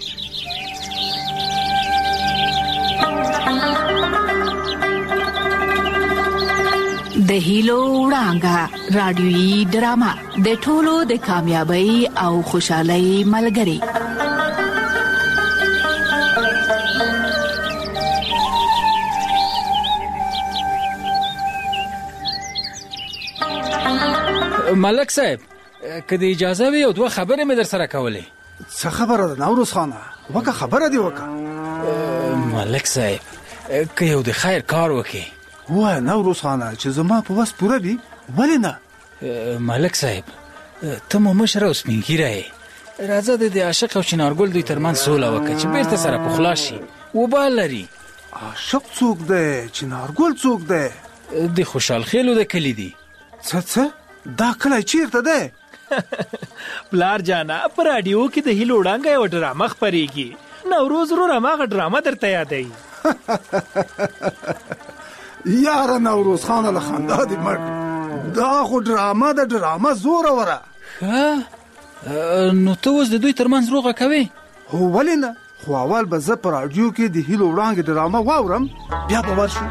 د هیلو وړانګه رادیویي ډرامه د ټولو د کامیابی او خوشحالۍ ملګری ملک صاحب کدی اجازه وي او دوه خبرې مې در سره کولې څه خبره ده نوروز خانه وکه خبره دی وکه ملک صاحب که یو د خیر کار وکي وای نوروز خانه چې زما په وس پوره وي ولې نه ملک صاحب ته مو مشر او سپینګیره راځه د عاشق او چنارګل دوی ترمن سوله وکړي چې بیرته سره پخلا شي وبال لري عاشق څوک دی چنارګل څوک دی د خوشحال خیلو د کلی دی څه دا کله چیرته ده پلار جانا پر رادیو کې د هیلو وړانګه یو ډرامه خپرېږي نوروز ورو ماغه ډرامه درته یادوي یاره نوروز خانه له خندا دې مړ دا خو ډرامه زوره وره نو ته اوس د دوی ترمنځ روغه کوي هو ولې نه خو اول به زه په رادیو کې د هیلو وړانګې ډرامه واورم بیا به ورشو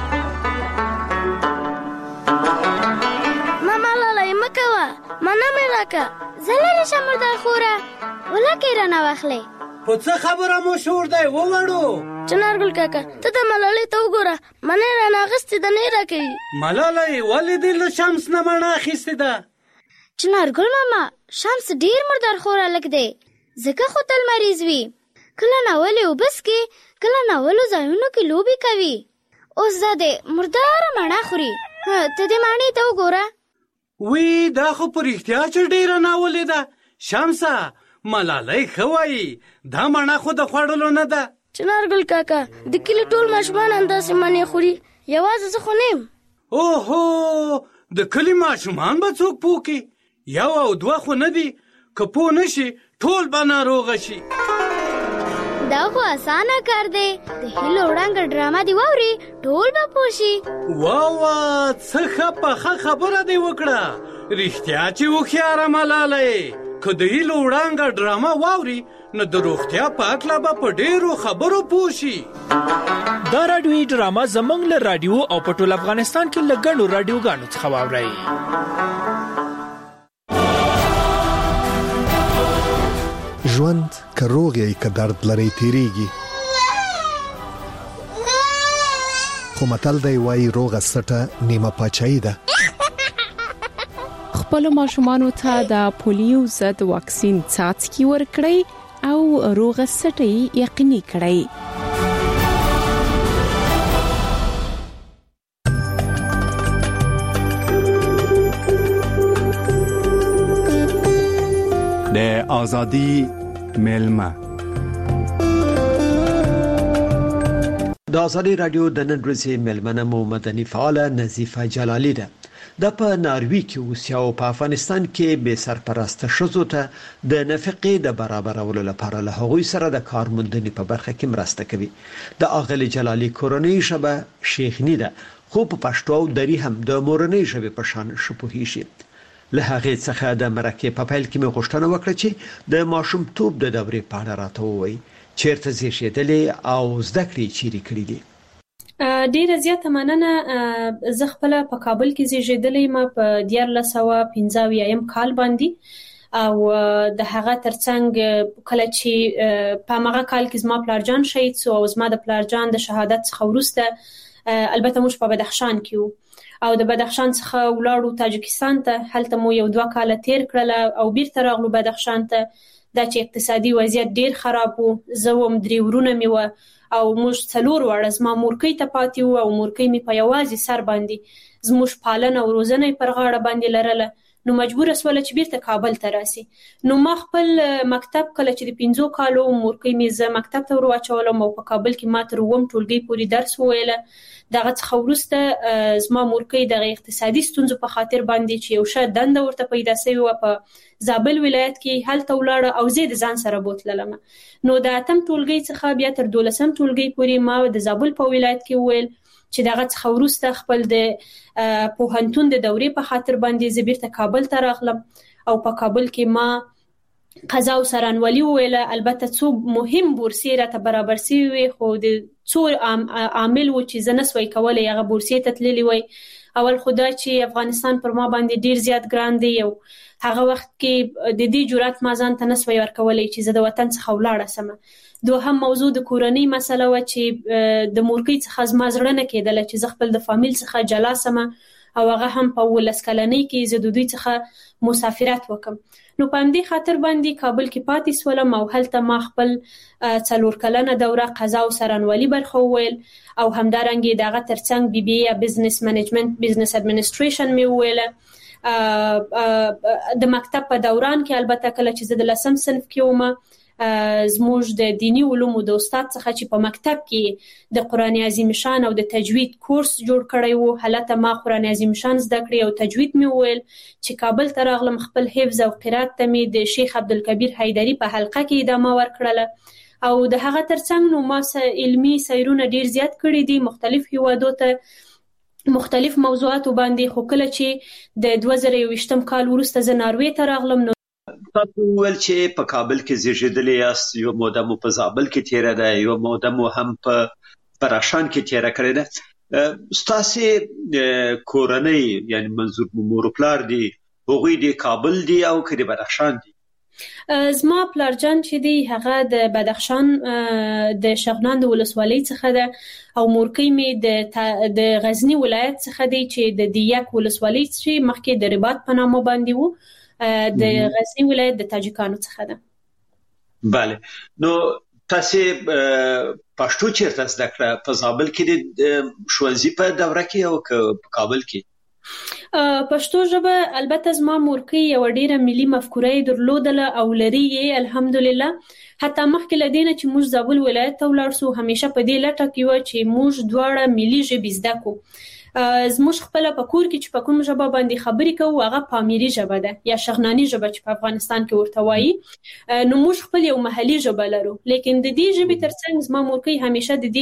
مانا مې راکه زلل شمر د خوره ولکه رانه واخلې په څه خبره مو شور دی ووړو چنارګل کاکا ته د ملالۍ ته وګوره منه رانه غستې د نه راکې ملالۍ ولې د شمس نه مړه اخیستې ده چنارګل ماما شمس ډیر مردار خوره لګ دی ځکه خو تل مریض وي کله ناولې وبس کې کله ناولو ځایونو کې لوبي کوي اوس زده مردار مړه خوري ته دې مانی ته وګوره وی دا خو پر احتیاج ډیره ناولې ده شمسه ملالۍ خوای دا مړه خو د خوړلو نه ده چنارګل کاکا د کلی ټول ماشومان انداسې منې خوري یوازې زه خو نیم اوهو د کلی ماشومان به څوک پوکي یو او دوه خو نه دي که پوه نشي ټول به ناروغه شي دا خو اسانه کار دی د هیلو وړانګه ډرامه دی واوري ټول به پوه شي وا څه ښه پخه خبره دی وکړه رښتیا چې هوښیاره ملالۍ که د هیلو وړانګه ډرامه واوري نو د روغتیا په هکله به په ډېرو خبرو پوه شي دا راډیویي ډرامه زموږ له راډیو او په ټول افغانستان کې له ګڼو راډیوګانو څخه واورئ ژوند که روغ یې که درد لري تیریږي خو متل دی وایي روغه سټه نیمه پاچاهي ده خپلو ماشومانو ته د پولیو ضد واکسین څاڅکي ورکړئ او روغه سټه یقیني کړئ د ازادي میلمه د ازادي رادیو د نن ورځې میلمنه مو مدني فعاله نظیفه جلالي ده د په ناروی کې اوسیا او په افغانستان کې به سرپرسته شوزو ته د نفقې د برابرولو لپاره له هغوی سره د کارموندنې په برخه کې مرسته کوي د اغلی جلالي کورنۍ شبه شیخ نیده خو په پښتو او دری هم د مورنۍ ژبې په شان شپوهیږي. له هغې څخه د مرکې په پیل کې مې غوښتنه وکړه چې د ماشومتوب د دورې په اړه راته ووایي، چیرته زیږېدلې او زده کړې چیرې کړې دي. ډیره زیاته مننه. زه خپله په کابل کې زیږېدلې یم په 1995 کال باندې، او د هغه ترڅنګ کله چې په هغه کال کې زما پلارجان شهید شو او زما د پلارجان د شهادت څخه وروسته البته موږ په بدخشان کې وو او د بدخشان څخه ولاړو تاجکستان ته. هلته مو 1-2 کال تیر کړل او بیرته راغلو بدخشان ته. دا چې اقتصادي وضعیت ډیر خراب وو. زه وم 3 ورونه مې وه او موږ 4 واړه زما مورکۍ ته پاتې وو او مورکۍ مې په یوازې سر باندې زموږ پالنه او روزنه پر غاړه باندې لرله. نو مجبور اسوله چې بیرته کابل ته راسي. نو ما خپل مکتب کله چې د 15 کالو مورکۍ مې زه مکتب ته ورواچولم او په کابل کې ما تر 9 ټولګي پورې درس وویله. دغه څخه وروسته زما مورکۍ د اقتصادي ستونزو په خاطر باندې چې یو ښه دنده ورته پیدا شوې وه په زابل ولایت کې، هلته ولاړه او زه د ځان سره بوتللم. نو د 8م ټولګي څخه بیا تر 12م ټولګي پورې ما د زابل په ولایت کې وویل چې دغه څخه وروسته خپل د پوهنتون د دورې په خاطر باندې زه بیرته کابل ته راغلم او په کابل کې ما قضا او سرانولي وویله. البته څو مهم بورسیې راته برابر شوي وي، خو د څو عامل و چې زه نسوی کولی هغه بورسیې ته تللی وی. اول خو دا چې افغانستان پر ما باندې ډیر زیات ګران دی او هغه وخت کې د دې جرأت ما ځان ته نسوی ورکولی چې زه د وطن څخه ولاړه سمه. دوهم موضوع د کورنۍ مسله وه چې د مورکۍ څخه زما زړه نه کېدله چې زه خپل د فامیل څخه جلا سمه او هغه هم په 19 کلنۍ کې زه د دوی څخه مسافرت وکم. نو په همدې خاطر باندې کابل کې پاتې سولم او هلته ما خپل 4 کلنه دوره قضا او سرانولي برخه وویل او همدارنګه دغه ترڅنګ BBA بزنس منیجمنت بزنس اډمنستریشن مې وویله. د مکتب په دوران کې البته کله چې زه د 10م صنف کې وم زموږ د دینی علومو د استاد څخه چې په مکتب کې د قرآن عظیم شان او د تجوید کورس جوړ کړی وو، هلته ما قرآن عظیم شان زده کړی او تجوید مې وویل. چې کابل ته راغلم خپل حفظ او قرات ته مې د شیخ عبدالکبیر حیدری په حلقه کې ادامه ورکړله او د هغه ترڅنګ نو ما علمي سیرونه ډیر زیات کړي دي مختلف هیوادو ته مختلف موضوعاتو باندې. خو کله چې د 2021 کال وروسته زه ناروې ته راغلم نو تاسو ول چې په کابل کې زیږیدلې یاست، یو موده مو په زابل کې تیره ده، یو موده مو هم په بدخشان کې تیره کړې ده. ستاسو کورنۍ یعنی منظور مور پلار دي هغوی د کابل دي او که د بدخشان دي؟ زما پلارجان چې دی هغه د بدخشان د شغنان د ولسوالۍ څخه ده او مورکۍ مې د غزنی ولایت څخه دی چې د دیک ولسوالۍ چې مخکې د رباط په نامه باندې وو، د غزنی ولایت د تاجکانو څخه ده. بله. نو تاسو پښتو چیرته زده کړه؟ په زابل کې د ښوونځي په دوره کې او په کابل کې؟ پښتو ژبه البته زما مورکۍ یو ډیره ملي مفکوره درلودله او لري یې الحمدلله. حتی مخکې له دې نه چې موږ زابل ولایت ته ولاړ سو همیشه په دې لټه کې وه چې موږ دواړه ملي ژبې زده کړو. زموږ خپله په کور کې چې په کوم ژبه باندې خبرې کوو هغه پامیري ژبه ده یا شغناني ژبه چې په افغانستان کې ورته وایي. نو موږ خپل یو محلي ژبه لرو، لیکن د دې ژبې ترڅنګ زما مورکۍ همیشه د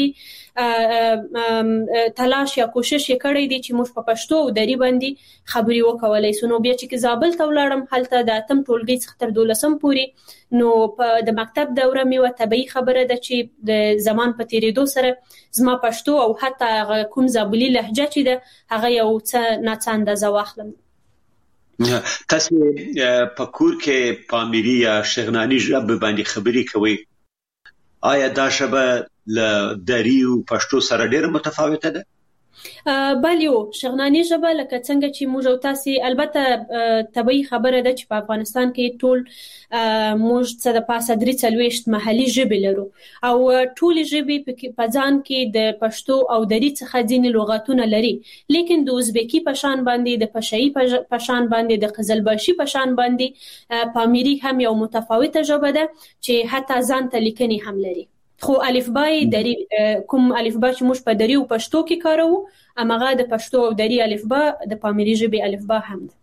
دې تلاش یا کوشش یې کړی دی چې موږ په پښتو او دري باندې خبرې وکولای سو. نو بیا چې زابل ته ولاړم هلته د 8م ټولګي څخه تر 12م پورې نو د مکتب دوره مې وه. طبیعي خبره ده چې د زمان په تیریدو سره زما پښتو او حتی کوم زابلي لهجه چې ده هغه یو څه ناڅه اندازه واخلم. تاسو په کور کې پامیري یا شغناني ژبه باندې خبرې کوئ، آیا دا ژبه له دري او پښتو سره ډېره متفاوته ده؟ بله شغناني ژبه لکه څنګه چې موږ او تاسو البته طبیعي خبره ده چې په افغانستان کې ټول موږ څه د پاسه 43 محلي ژبې لرو او ټول ژبې په ځان کې د پښتو او دري څخه ځینې لغاتونه لري، لیکن د ازبکی په شان باندې د پشه‌ای په شان باندې د قزلباشي په شان باندې پامیري هم یو متفاوته ژبه ده چې حتی ځان ته لیکنې هم لري. خو الفبای دری کوم الفبا چې موږ په دری او پښتو کې کاروو امغه د پښتو او دری الفبا د پامیري ژبې الفبا هم ده.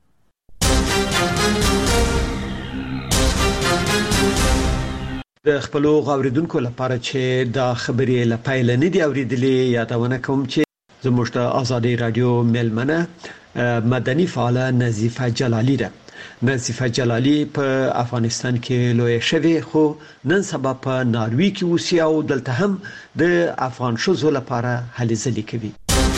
د خپلو غوړیدونکو لپاره چې دا خبرې له پایله نه دی اوریدلې یادونه کوم چې زموږ د آزادۍ رادیو ملمنه مدني فعاله نظیفه جلالی ده. نظیفه جلالی په افغانستان کې لوی شوی خو نن سبا په ناروی کې اوسي او دلته هم د افغان شوزو لپاره هلې ځلې کوي.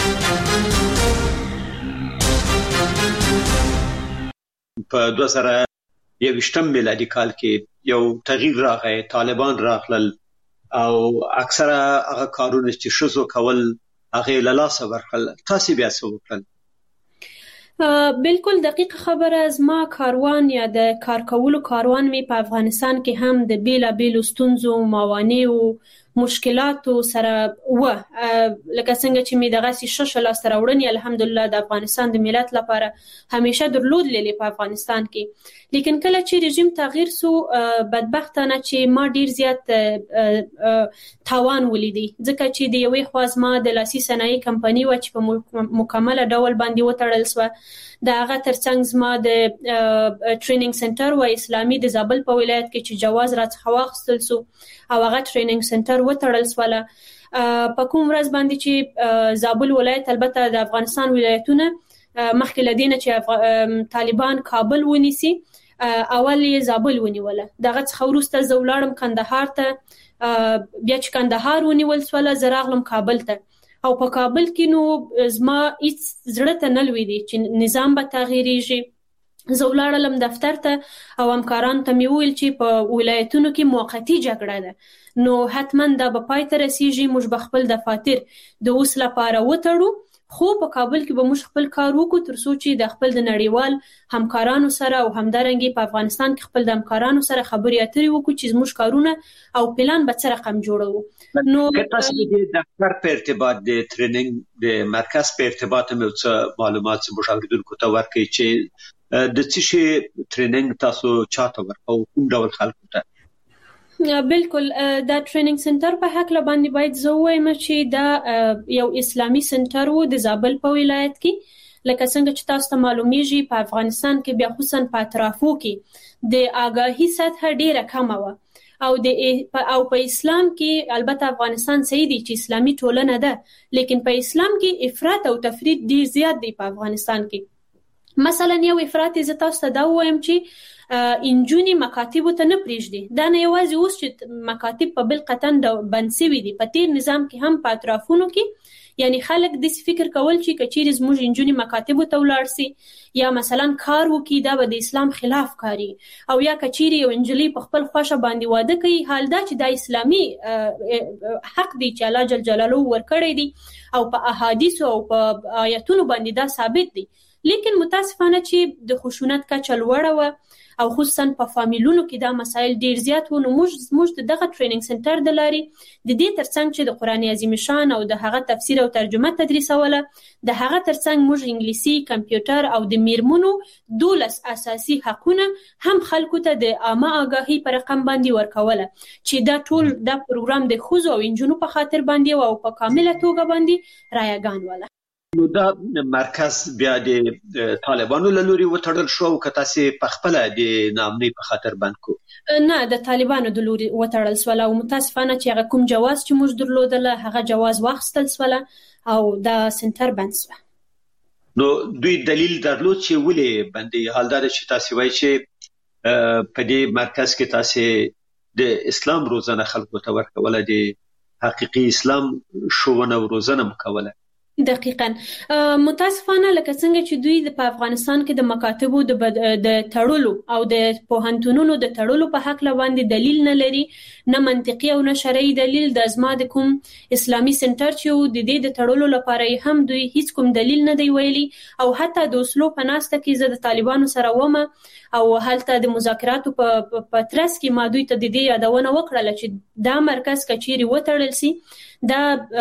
په 2021 میلادي کال کې یو تغییر راغی، طالبان راغلل او اکثره هغه کارونه چې شوزو کول هغه له لاسه ورکړل. تاسو بیا څه وکړل؟ بالکل دقیق خبره. از ما کاروان یا د کار کولو کاروان می په افغانستان کې هم د بیلا بیلو ستونزو موانعو مشکلاتو سره و لکه څنګه چې می دغه شش لاس راوړنی الحمدلله د افغانستان د ملت لپاره همیشه درلود للی په افغانستان کې. لیکن کله چې رژیم تغییر سو بدبختانه چې ما ډیر زیات تاوان ولیدي ځکه چې د یوې خواز ما د لاسي صنایع کمپنی و چې په مکمله ډول باندې وتړل سو. دا هغه ترڅنګ ما د ټریننګ سنټر و اسلامي د زابل په ولایت کې چې جواز راڅخه واخیستل سو او هغه ټریننګ سنټر وتړل سو. په کوم ورځ باندې چې زابل ولایت البته د افغانستان ولایتونه مخکې لدینه چې طالبان کابل ونیسي اول یې زابل ونیوله. دغه څخه وروسته زه ولاړم کندهار ته، بیا چې کندهار ونیول سو زه راغلم کابل ته او په کابل کې نو زما هیڅ زړه ته نه لوېدی چې نظام به تغییریږي. زه ولاړم دفتر ته او همکارانو ته مې وویل چې په ولایتونو کې موقتي جګړه ده نو حتما دا به پای ته رسیږي، موږ به خپل دفاتر د اوس لپاره وتړو خو په کابل کې به موږ خپل کار وکړو تر څو چې د خپل د نړیوال همکارانو سره او همدارنګه په افغانستان کې خپل د همکارانو سره خبرې اترې وکړو چې موږ کارونه او پلان به څه رقم جوړو. نو تاسو د دفتر په ارتباط د ټریننګ د مرکز په ارتباط مې څه معلومات مشاوردونکو ته ورکړي چې د څه شي ټریننګ تاسو چاته ورکو کوم ډول خلکو ته؟ بالکل دا ټریننګ سنټر په حق لا باندې باید زه وایم چې دا یو اسلامي سنټر وو د زابل په ولایت کې. لکه څنګه چې تاسو ته معلومیږي په افغانستان کې بیا خصوصا په اطرافو کې د آگاهی سطح ډیره کمه و او په اسلام کې البته افغانستان صحیح دی چې اسلامي ټولنه ده لیکن په اسلام کې افراط او تفریط ډیر زیات دی په افغانستان کې. مثلا یو افراط ز تاسو ته دا وایم چې انجونی مکاتب ته نه پریږدي. دا نه یوازې اوس چې مکاتب په بل قطن بند شوي دي، په تیر نظام کې هم په اطرافونو کې یعنی خلک د فکر کول چې کچېرې زموږ انجونی مکاتب ته ولاړ سي یا مثلا کار وکي دا به د اسلام خلاف کاری او یا کچېرې یو انجلی په خپل خوښه باندې واده کوي، حال دا چې د اسلامي حق دی چې الله جل جلاله ورکړی دی او په احادیث او په آیاتونو باندې دا ثابت دی. لیکن متاسفانه چې د خشونت کچه لوړه و او خصوصا په فامیلونو کې دا مسایل ډیر زیات و. نو موږ دغه ټریننګ سنټر د لاري د دې ترڅنګ چې د قران عظیم شان او د هغه تفسیر او ترجمه تدریسوله، د هغه ترڅنګ موږ انګلیسي، کمپیوټر او د میرمنو 12 اساسي حقونه هم خلکو ته د عامه آگاهی پر رقم باندې ورکوله چې دا ټول دا پروګرام د خوځو او انجونو په خاطر باندې او په کامله توګه باندې رایگان وله. نو دا مرکز بیا د طالبانو له لوري وتړل شو او که تاسو په خپل د نامنۍ په خاطر بند کو؟ نه، د طالبانو د لوري وتړل سو او متاسفانه چې هغه کوم جواز چې موږ درلودله هغه جواز واخیستل سو او دا سنټر بند سو. نو دوی دلیل درلود چې ولې بندي؟ حال دا چې تاسو وایي چې په دې مرکز کې تاسو د اسلام روزنه خلکو ته ورکوله، د حقيقي اسلام شوونه او روزنه مکوله. دقیقاً متاسفانه لکه څنګه چې دوی په افغانستان کې د مکاتبو د تړلو او د پوهنتونونو د تړلو په حق باندې دلیل نه لري، نه منطقي او نه شرعي دلیل. د ازما د کوم اسلامي سنټر چې د دې د تړلو لپاره هم دوی هیڅ کوم دلیل نه دی ویلي او حتی د اوسلو په ناسته کې زه د طالبانو سره ومه او هلته د مذاکراتو په ترڅ کې ما دوی ته د دې یادونه وکړه چې دا مرکز کچېرې وتړل سي. دا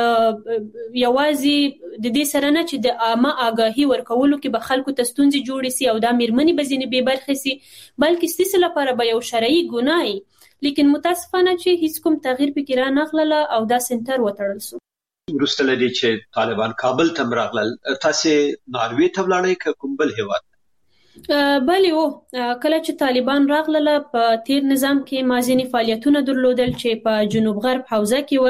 یوازې د دې سره نه چې د عامه آگاهی ورکولو کې به خلکو ته ستونزې جوړې سي او دا میرمنې به ځینې بې برخې سي، بلکې ستاسو لپاره به یو شرعي ګناه وي. لیکن متاسفانه چې هیڅ کوم تغییر پکې را نغله او دا سنټر وتړل سو. وروسته لدی چې طالبان کابل ته راغلل، تاسو ناروی ته ولاړئ که کوم بل هیواد؟ بله کله چې طالبان راغله په تیر نظام کې ما ځینې فعالیتونه درلودل چې په جنوب غرب حوزه کې و.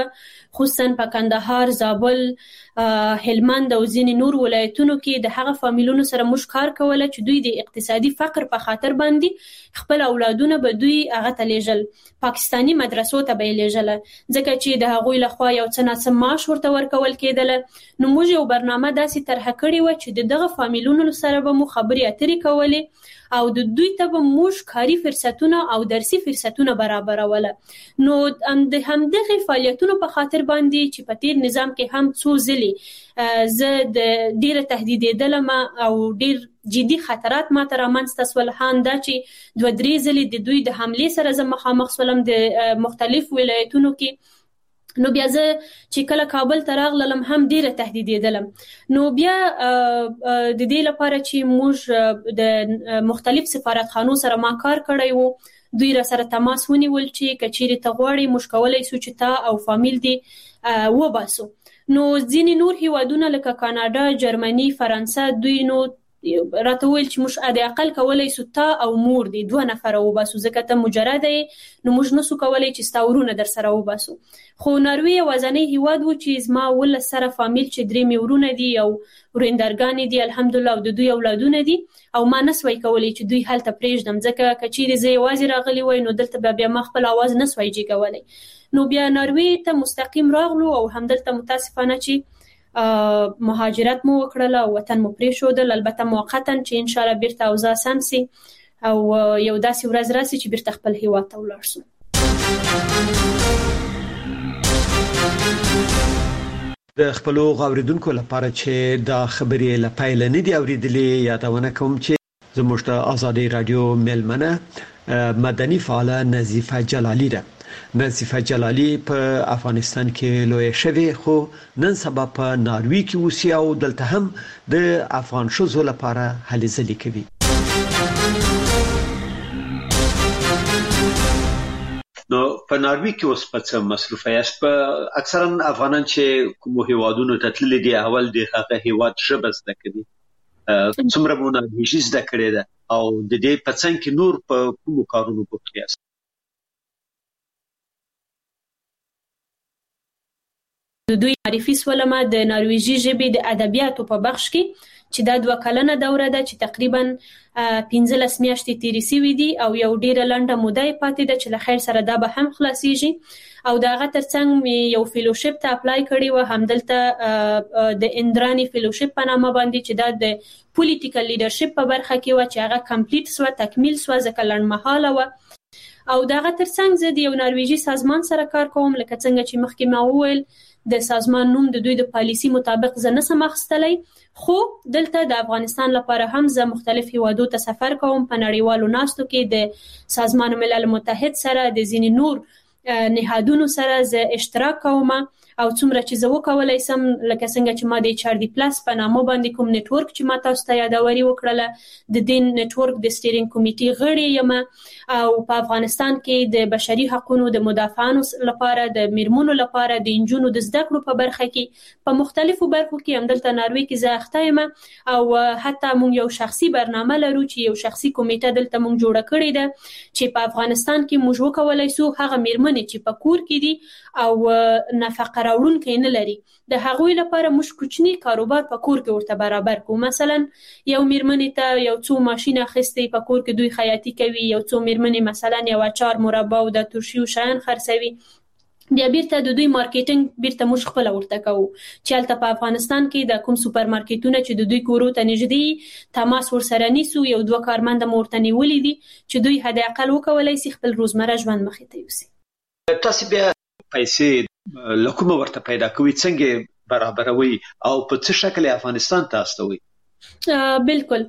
خصوصا په کندهار، زابل، هلمند او ځینې نور ولایتونو کې د هغه فامیلونو سره موږ کار کوله چې دوی د اقتصادي فقر په خاطر باندې خپل اولادونه به دوی هغه ته لیږل، پاکستاني مدرسو ته به یې لیږله، ځکه چې د هغوی لخوا یو څه ناڅه معاش ورته ورکول کېدله. نو موږ یو برنامه داسې طرحه کړې وه چې د دغه فامیلونو سره به مو خبرې اترې کولې او د دوی ته به موږ کاري فرصتونه او درسي فرصتونه برابروله. نو د همدغه فعالیتونو په خاطر باندې چې په تیر نظام کې هم څو ځلې زه د ډیره تهدیدېدلم او ډیر جدي خطرات ماته رامنځته شول، هم دا چې 2-3 ځلې د دوی د حملې سره زه مخامخ شولم د مختلف ولایتونو کې. نو بیا زه چې کله کابل ته راغلم هم ډیره تهدیدېدلم. نو بیا د دې لپاره چې موږ د مختلف سفارتخانو سره ما کار کړی وو، دوی را سره تماس ونیول چې کچېرې ته غواړې موږ کولی شو چې تا او فامیل دې وباسو. نو ځینې نور هیوادونه لکه کاناډا، جرمني، فرانسه دوی نو راته ویل چې موږ د اقل کولی شو تا او مور دې 2 نفره وباسو، ځکه ته مجرد یې نو موږ نسو کولی چې ستا ورونه در سره وباسو. خو ناروی یوازینی هیواد و چې زما 19 سره فامیل چې 3 مې ورونه دي او ورندرګانې دي الحمدلله او د دوی اولادونه دي او ما نسوی کولی چې دوی هلته پرېږدم، ځکه که چیرې زه یوازې راغلی وای نو دلته بیا ما خپل اواز نسوی جګولی. نو بیا ناروی ته مستقیم راغلو او همدلته متاسفانه چې مهاجرت مو وکړله او وطن مو پرېښودل، البته موقتا چې ان شاء الله بیرته اوضاع سم سي او یو داسې ورځ راسي چې بیرته خپل هیواد ته ولاړ شو. د خپلو غوړیدونکو لپاره چې دا خبرې له پیل نه دی اوریدلې، یادونه کوم چې زموږ د آزادۍ رادیو ملمنه مدني فعاله نظیفه جلالی ده. نظیفه جلالی په افغانستان کې لوی شوی خو نن سبا په ناروی کې اوسي او دلته هم د افغان ښځو لپاره هلې ځلې کوي. نو په ناروی کې اوس په څه مصروفه یاست؟ په اکثرا افغانان چې کوم هیوادونو ته تللي دي اول د هغه هیواد ژبه زده کوي، څومره مو نارویژي زده کړې ده او د دې په څنګ کې نور په کومو کارونو بوخت یاست؟ د دوی معرفي سولمه د نارویژي ژبې د ادبیاتو په بخش کې چې دا 2 کلنه دوره ده چې تقریبا 15 میاشتې تیرې سوي دي او یو ډیره لنډه موده یې پاتې ده چې له خیر سره دا به هم خلاصیږي. او د هغه ترڅنګ مې یو فیلوشپ ته اپلای کړی و، همدلته د اندرانی فیلوشپ په نامه باندې چې دا د پولیټیکل لیډرشپ په برخه کې و چې هغه کمپلیټ سو، تکمیل سو، ځکه لنډمهاله و. او د هغه ترڅنګ زه د یو نارویژي سازمان سره کار کوم، لکه څنګه چې مخکې ما وویل د سازمان نوم د دوی د پالیسی مطابق زه نسم اخیستلی، خو دلته د افغانستان لپاره هم زه مختلف هیوادو ته سفر کوم، په نړیوالو ناستو کې د سازمان ملل متحد سره د ځینې نور نهادونو سره زه اشتراک کوم او څومره چې زه وکولای سم، لکه څنګه چې ما د HRD پلس په نامه باندې کوم نیټورک چې ما تاسو ته یادوري وکړله د دې نیټورک د سټیرینګ کمیټې غړی یم او په افغانستان کې د بشري حقوقو د مدافعانو لپاره، د میرمنو لپاره، د انجونو د زده کړو په برخه کې په مختلفو برخو کې همدلته ناروی کې زه اخته یم او حتی موږ یو شخصي برنامه لرو چې یو شخصي کمیټه دلته موږ جوړه کړې ده چې په افغانستان کې موږ وکولای سو هغه میرمنې چې په کور کې دي او نفقه راوړونکي نه لري د هغوی لپاره موږ کوچنی کاروبار په کور کې ورته برابر کوو. مثلا یو میرمنې ته یو څو ماشین اخیستې په کور کې دوی خیاطي کوي، یو څو میرمنې مثلا یو اچار، مربا او د ترشي او شیان خرڅوي، بیا بیرته د دوی مارکیټینګ بیرته موږ خپل ورته کوو چې هلته په افغانستان کې د کوم سوپر مارکیټونه چې د دوی کورو ته نږدې تماس ورسره نیسو، یو 2 کارمند مو ورته نیولي دي چې دوی حد اقل وکولای شي خپل روزمره ژوند مخې ته یوسي. تاسو بیا پیسې لکومه ورته پیدا کوي، څنګه برابروي او په څه شکل افغانستان ته استوي؟ بالکل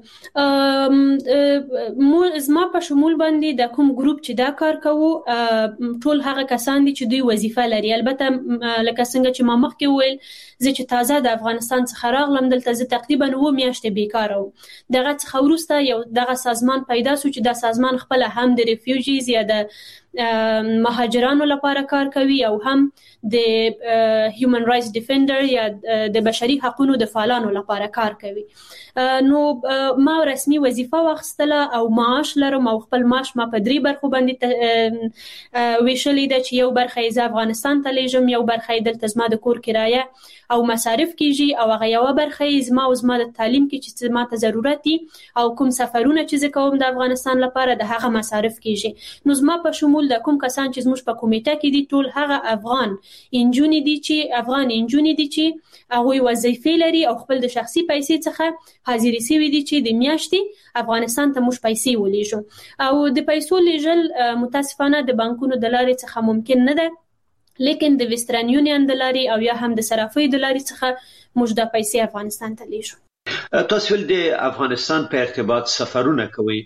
زما په شمول باندې د کوم ګروپ چې دا کار کوو ټول هغه کسان دي چې دوی وظیفه لري. البته لکه څنګه چې ما مخکې وویل زه چې تازه د افغانستان څخه راغلم دلته زه تقریبا 9 میاشتې بیکاره وم. دغه څخه وروسته یو دغه سازمان پیدا شو چې دا سازمان خپل هم د ریفیوجیز یا د مهاجرانو لپاره کار کوي او هم د هیومن رائټس ډیفندر یا د بشري حقوقو د فعالانو لپاره کار کوي. نو ما رسمي وظیفه واخیستله او معاش لرم او خپل معاش ما په 3 برخو باندې ویشلې ده چې یو برخه یې افغانستان ته لیږم، یو برخه یې دلته زما د کور کرایه او مصارف کیږي او هغه یو برخه یې زما د تعلیم کې چې ما ته ضرورت دي او کوم سفرونه چې زه کوم د افغانستان لپاره د هغه مصارف کیږي. نو زما په شمول د کوم کسان چې زموږ په کمیټه کې دي ټول هغه افغان انجونې دي چې هغوی وظیفې لري او خپل د شخصي پیسې څخه حاضرې شوي دي چې د میاشتې افغانستان ته موږ پیسې ولیږو. او د پیسو لیږل متاسفانه د بانکونو د لارې څخه ممکن نه ده، لیکن د ویسټرن یونین د لارې او یا هم د صرافۍ د لارې څخه موږ د پیسې افغانستان ته لیږو. تاسو ول د افغانستان په ارتباط سفرونه کوي،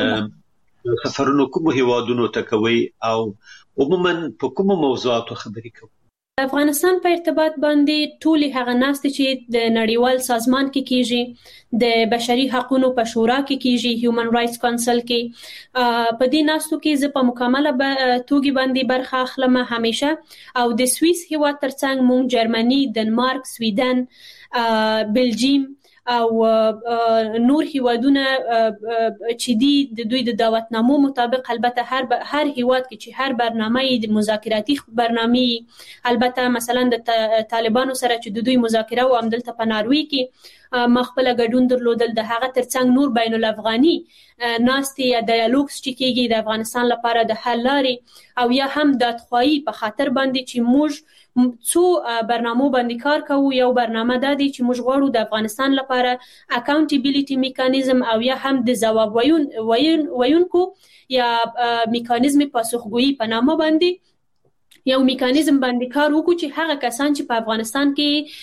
سفرونه کوم هیوادونو ته کوي او عموما په کوم موضوعاتو خبرې کوي؟ افغانستان په ارتباط باندې ټول هغه ناستې چې د نړیوال سازمان کې کیږي، د بشري حقوقو په شورا کې کیږي، هیومن رائټس کونسل کې، په دې ناستو کې زه په مکمله توګه باندې برخه اخلم همیشه. او د سویس هیواد ترڅنګ مونږ جرمني، دنمارک، سویډن، بلجیم او نور هیوادونه چې دي د دوی د دعوتنامو مطابق، البته هر هیواد کې چې هر برنامه د مذاکراتی برنامه، البته مثلا د طالبانو سره چې د دوی مذاکره و همدلته په ناروی کې ما خپل ګډون درلودل، د هغه ترڅنګ نور بین الافغاني ناستې یا ډایالوګز چې کېږي د افغانستان لپاره د حل لارې او یا هم د دادخواهي په خاطر باندې چې موږ څو برنامو باندې کار کوو. یو برنامه دا دی چې موږ غواړو د افغانستان لپاره اکاونټیبیلیټي میکانیزم او یا هم د ځواب ویونکو یا میکانیزم پاسخګویي په نامه باندې یو میکانیزم باندې کار وکړو چې هغه کسان چې په افغانستان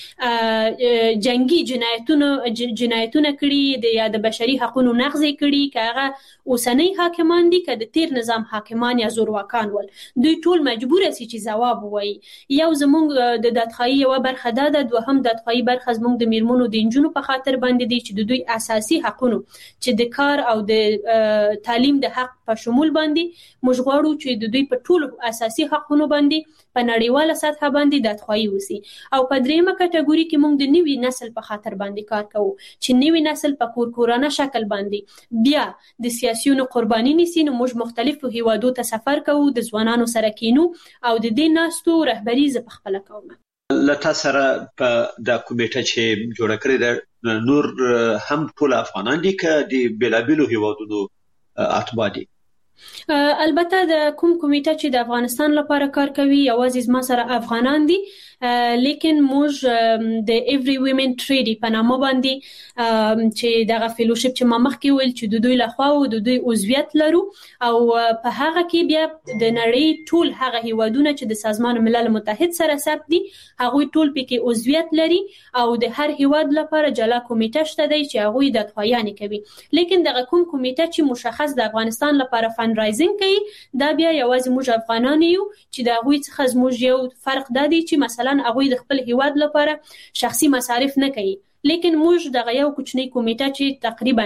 کې جنگي جنایتونه کړي یا د بشري حقوقو نقض کړي، که هغه اوسنۍ حاکمان دي که د تیر نظام حاکمان یا زورواکان ول، دوی ټول مجبور سي چې ځواب ووایي. یو زموږ د دادخواهي یو برخه ده، دوهم دادخواهي برخه زموږ د میرمنو د انجونو په خاطر باندې دي چې د دوی اساسي حقوقو چې د کار او د تعلیم د حق په شمول باندې موږ غواړو چې د دوی په ټول اساسي حقوقو باندې په نړیواله سطح باندې دادخواهي وسی. او په دریمه کټګوري کې موږ د نوي نسل په خاطر باندې کار کوو چې نوي نسل په کورانه شکل باندې بیا د سیاسيونو قرباني نيسي. نو موږ مختلفو هیوادو ته سفر کوو، د ځوانانو سره کینو او د دې ناستو رهبری ز په خپل کوم. لته سره په د کمیټه چې جوړ کړی د نور هم ټول افغانان دي که د بلابلو هیوادونو اتباع دي؟ البته د کوم کمیټه چې د افغانستان لپاره کار کوي یوازې ما سره افغانان دي، لیکن موږ د ایوری ویمن ټریډي په نامه باندې چې دغه فیلوشپ چې ما مخکې ویل چې د دوی لخوا او د دوی عضویت لرو او په هغه کې بیا د نړۍ ټول هغه هیوادونه چې د سازمان ملل متحد سره ثبت دي هغوی ټول پکې عضویت لري او د هر هیواد لپاره جلا کمیټه شته دی چې هغوی د دادخواهي کوي. لیکن دغه کوم کمیټه چې مشخص د افغانستان لپاره فند رایزینګ کوي دا بیا یوازې موږ افغانان یو چې د هغوی څخه زموږ یو فرق دا دی چې مثلا هغوی د خپل هیواد لپاره شخصي مصارف نه کوي، لیکن موږ دغه یو کوچنی کمیټه چې تقریبا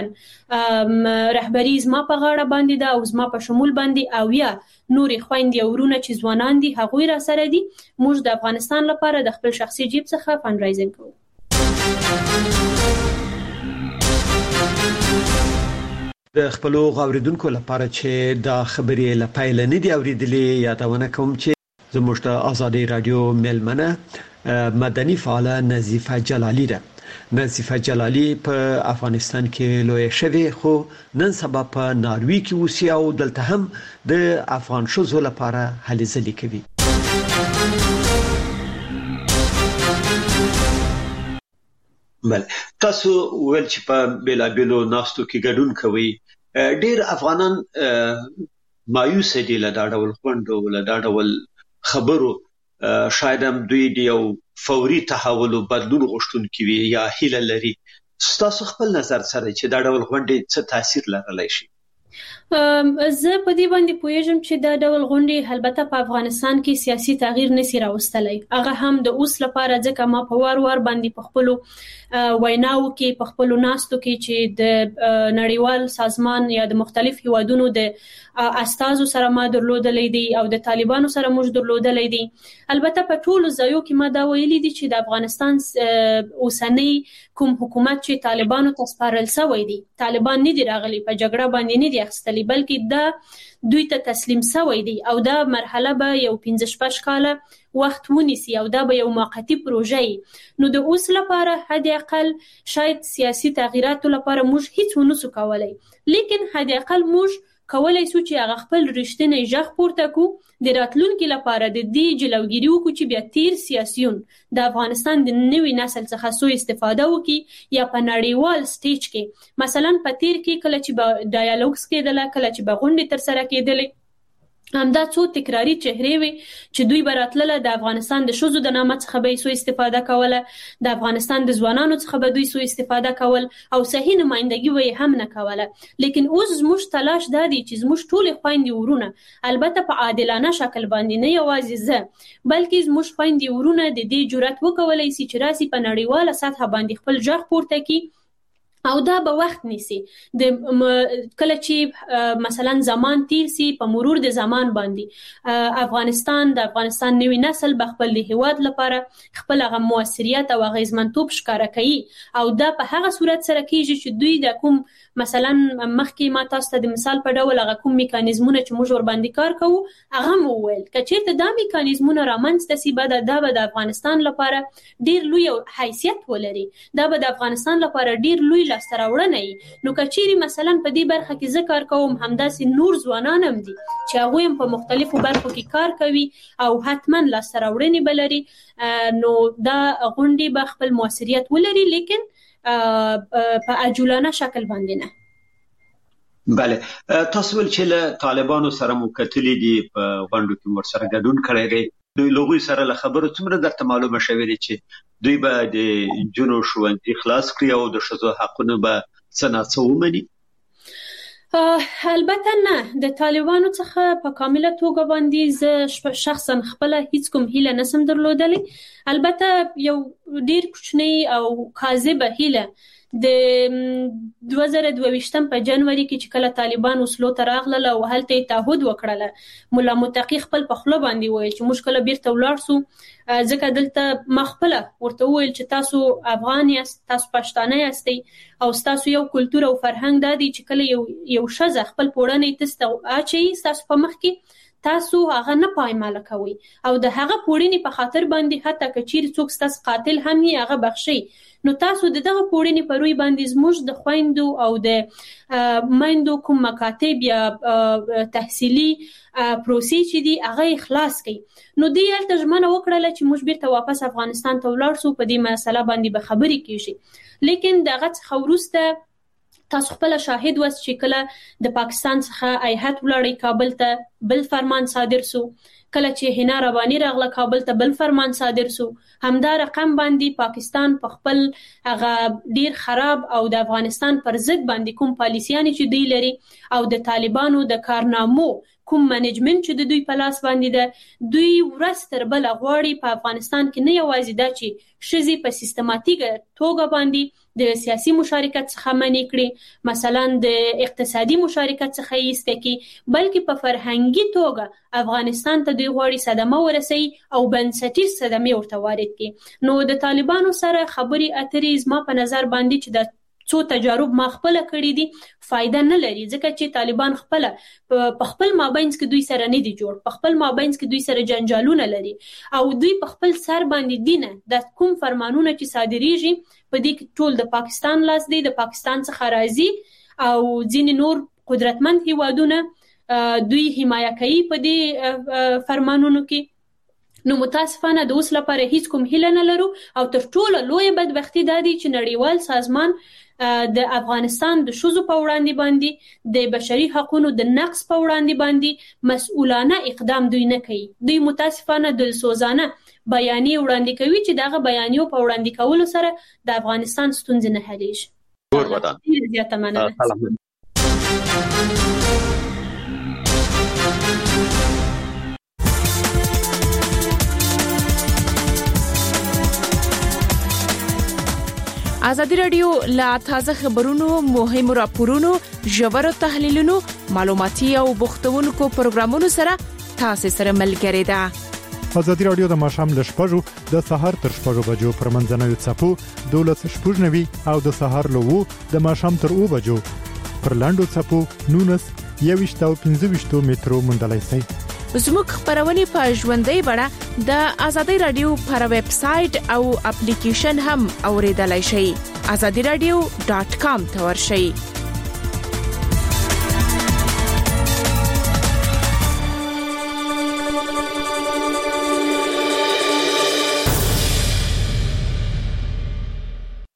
رهبری زما په غاړه باندې ده او زما په شمول باندې او یا نورې خويندې او ورونه چې ځوانان دي هغوی را سره دي، موږ د افغانستان لپاره د خپل شخصي جیب څخه فند رایزینګ کوو. د خپلو غوړیدونکو لپاره چې دا خبرې لپاره نه دی اوریدلې یادونه کوم چې زموږ د آزادۍ رادیو ملمنه مدني فعاله نظیفه جلالی ده. نظیفه جلالی په افغانستان کې لوی شوی خو نن سبا په ناروی کې اوسي او دلته هم د افغان شوزو لپاره هلې ځلې کوي. بل تاسو ول چې په بلابلو ناستو کې ګډون کوي، ډیر افغانان مایوس دي له دا ډول خوندو له دا ډول خبرو، شاید هم دوی د یو فوري تحول او بدلون غوښتونکي وي یا هیله لري. تاسو خپل نظر سره چې دا ډول غونډې څه تاثیر لرلی شي؟ زه په دې باندې پوهیږم چې دا ډول غونډې البته په افغانستان کې سیاسي تغییر نشي راوستلی. هغه هم د اوس لپاره ځکه ما په وار باندې په خپل ویناو کې په خپل ناستو کې چې د نړیوال سازمان یا د مختلف هیوادونو د استازو سره ما درلودلې دي او د طالبانو سره موږ درلودلې دي. البته په ټولو ځایو کې ما دا ویلي دي چې د افغانستان اوسنۍ کوم حکومت چې طالبانو ته سپارل شوی دی، طالبان نه دي راغلي په جګړه باندې نه دي اخیستلي، بلکې دا دوی ته تسلیم شوی دی او دا مرحله به یو 15 کاله وخت ونیسي او دا به یو موقتی پروژه وي. نو د اوس لپاره حد اقل شاید سیاسي تغییراتو لپاره موږ هیڅ ونسو کولای، لیکن حد اقل موږ کولای شو چې هغه خپل رښتینی ژغ پورته کو، د راتلونکي لپاره د دې جلوګیری وکړو چې بیا تیر سیاسيون د افغانستان د نوي نسل څخه سو استفاده وکړي یا په نړیوال سټیج کې مثلا په تیر کې کله چې به ډایالوګز کېدل، کله چې به غونډې تر سره کېدلې، همدا څو تکراری چهرې وي چې دوی براتله د افغانستان د شوزو د نامه څخه به سو استفاده کوله، د افغانستان د ځوانانو څخه به دوی سو استفاده کول او صحیح نمائندګي وي هم نه کوله. لیکن اوس زموږ تلاش دا دی چې زموږ ټول خويندې ورونه البته په عادلانه شکل باندې نه یوازې زه بلکې زموږ خويندې ورونه د دې جرأت وکولای شي چې راسي په نړیواله سطح باندې خپل ژغ پورته کړي او دا به وخت نیسي. د کله چې مثلا زمان تیر سي په مرور د زمان باندې افغانستان نوی نسل به خپل هیواد لپاره خپل هغه موثریت او غیزمنتوب ښکارا کوي او دا په هغه صورت سره کیږي چې دوی د کوم مثلا مخکې ما تاسو ته د مثال په ډول هغه کوم میکانیزمونه چې موږ ور باندې کار کوو هغه مو ویل کچېرته دا میکانیزمونه رامنځته سي به دا به د افغانستان لپاره ډیر لوی حیثیت ولري، دا به د افغانستان لپاره ډیر لوی لاسته راوړنه. نو کچېری مثلا په دې برخه کې ذکر کوم همداسې نور ځوانان هم دي چې هغه هم په مختلفو برخو کې کار کوي او حتما لاسته راوړنې بلري. نو دا غونډې به خپل موثریت ولري لیکن په عجولانه شکل باندې نه. بله، تاسو ول چې له طالبانو سره مو کتلې دي په غونډو کې ورسره ګډون کړی دی، دوی لوګوي سره له خبرو څومره درته معلومه شوې دي چې دوی به د جنو ښوونځي خلاص کړي او د ښځو حقونه به څه ومني؟ البته نه، د طالبانو څخه په کامله توګه باندې زه شخصا خپل هیڅ کوم هیله نسم درلودلی. البته یو ډیر کوچنی او کاذبه هیله د 2022 په جنوري کې چې کله طالبان وسلو ته راغله او هلته تعهد وکړله، مولا متقی خپل په خپل باندې وایي چې موږ کله بیرته ولاړ سو ځکه دلته مخبله ورته ویل چې تاسو افغان یاست، تاسو پښتانه یاستئ او تاسو یو کلچر او فرهنګ دادی چې کله یو شزه خپل پوړنې تاسو اچي تاسو په مخ کې تاسو هغه نه پایماله کوي او د هغه پوړنې په خاطر باندې حتی کچیر څوک تاسو قاتل هم یې هغه بخشي. نو تاسو دغه پوړنې په روی باندې زموږ د خويندو او د مایندو کوم مکاتب یا تحصیلي پروسې چې دي هغه خلاص کړي. نو دې ترجمه وکړه چې موږ بیرته واپس افغانستان ته ولاړ سو، په دې مسله باندې به خبرې کیږي. لیکن دغه څخه وروسته تاسو خپل شاهد وس چې کله د پاکستان څخه ایهات ولاړی کابل ته بل فرمان صادر سو، کله چې هنا ربانی راغله کابل ته بل فرمان صادر سو، همدا رقم باندې پاکستان په خپل هغه ډیر خراب او د افغانستان پر ضد باندې کوم پالیسیانی چې دی لري او د طالبانو د کارنامو کوم منیجمنت چې د دوی په لاس باندې ده، دوی ورستر بل غواړي په افغانستان کې نه یوازې دا چې شذي په سیستماتیک توګه باندې د سیاسي مشارکت څخه منې کړي، مثلا د اقتصادي مشارکت څخه یې استکی، بلکې په فرهنګي توګه افغانستان ته دوی غواړي صدمه ورسي او بنسټیز صدمه ورته وارد کړي. نو د طالبانو سره خبري اترې زما په نظر باندې چې د څو تجارب ما خپل کړی دي فائدہ نه لري، ځکه چې طالبان خپل په خپل مابینس کې دوی سره نه دي جوړ، په خپل مابینس کې دوی سره جنجالونه لري او دوی په خپل سر باندې دینه د کوم فرمانونه چې صادریږي په دې کې ټول د پاکستان لاس دی، د پاکستان څخه راځي او ځینې نور قدرتمند هیوادونه دوی حمایه کوي په دې فرمانونو کې. نو متاسفانه د اوس لپاره هیڅ کوم هیله نه لرو او تر ټولو لوی بدبختی دا دی چې نړیوال سازمان د افغانستان د شوزو په وړاندې باندې د بشري حقوقو د نقض په وړاندې باندې مسؤلانه اقدام دوی نه کوي. دوی متاسفانه د سوزانه بیانیه وړاندې کوي چې دغه بیانیو په وړاندې کولو سره د افغانستان ستونزې نه حلیږي. ډیر زیاته مننه. ازادي رادیو لا تازه خبرونو، مهمو راپورونو، ژورو تحلیلونو، معلوماتي او بوختونکو پروګرامونو سره تاسو سره ملګری ده. ازادي رادیو د ماښام له 6 د سهار تر 6 بجو پر منځنوي څپو 12:90 او د سهار له 2 د ماښام تر 2 بجو پر لاندو څپو 19 او 15 مترو مندلای سي. زموږ خبرونه په ژوندۍ بڼه د ازادي رادیو پر ویب سټ او اپلیکیشن هم اوریدلای شئ. azadiradio.com ته ورشئ.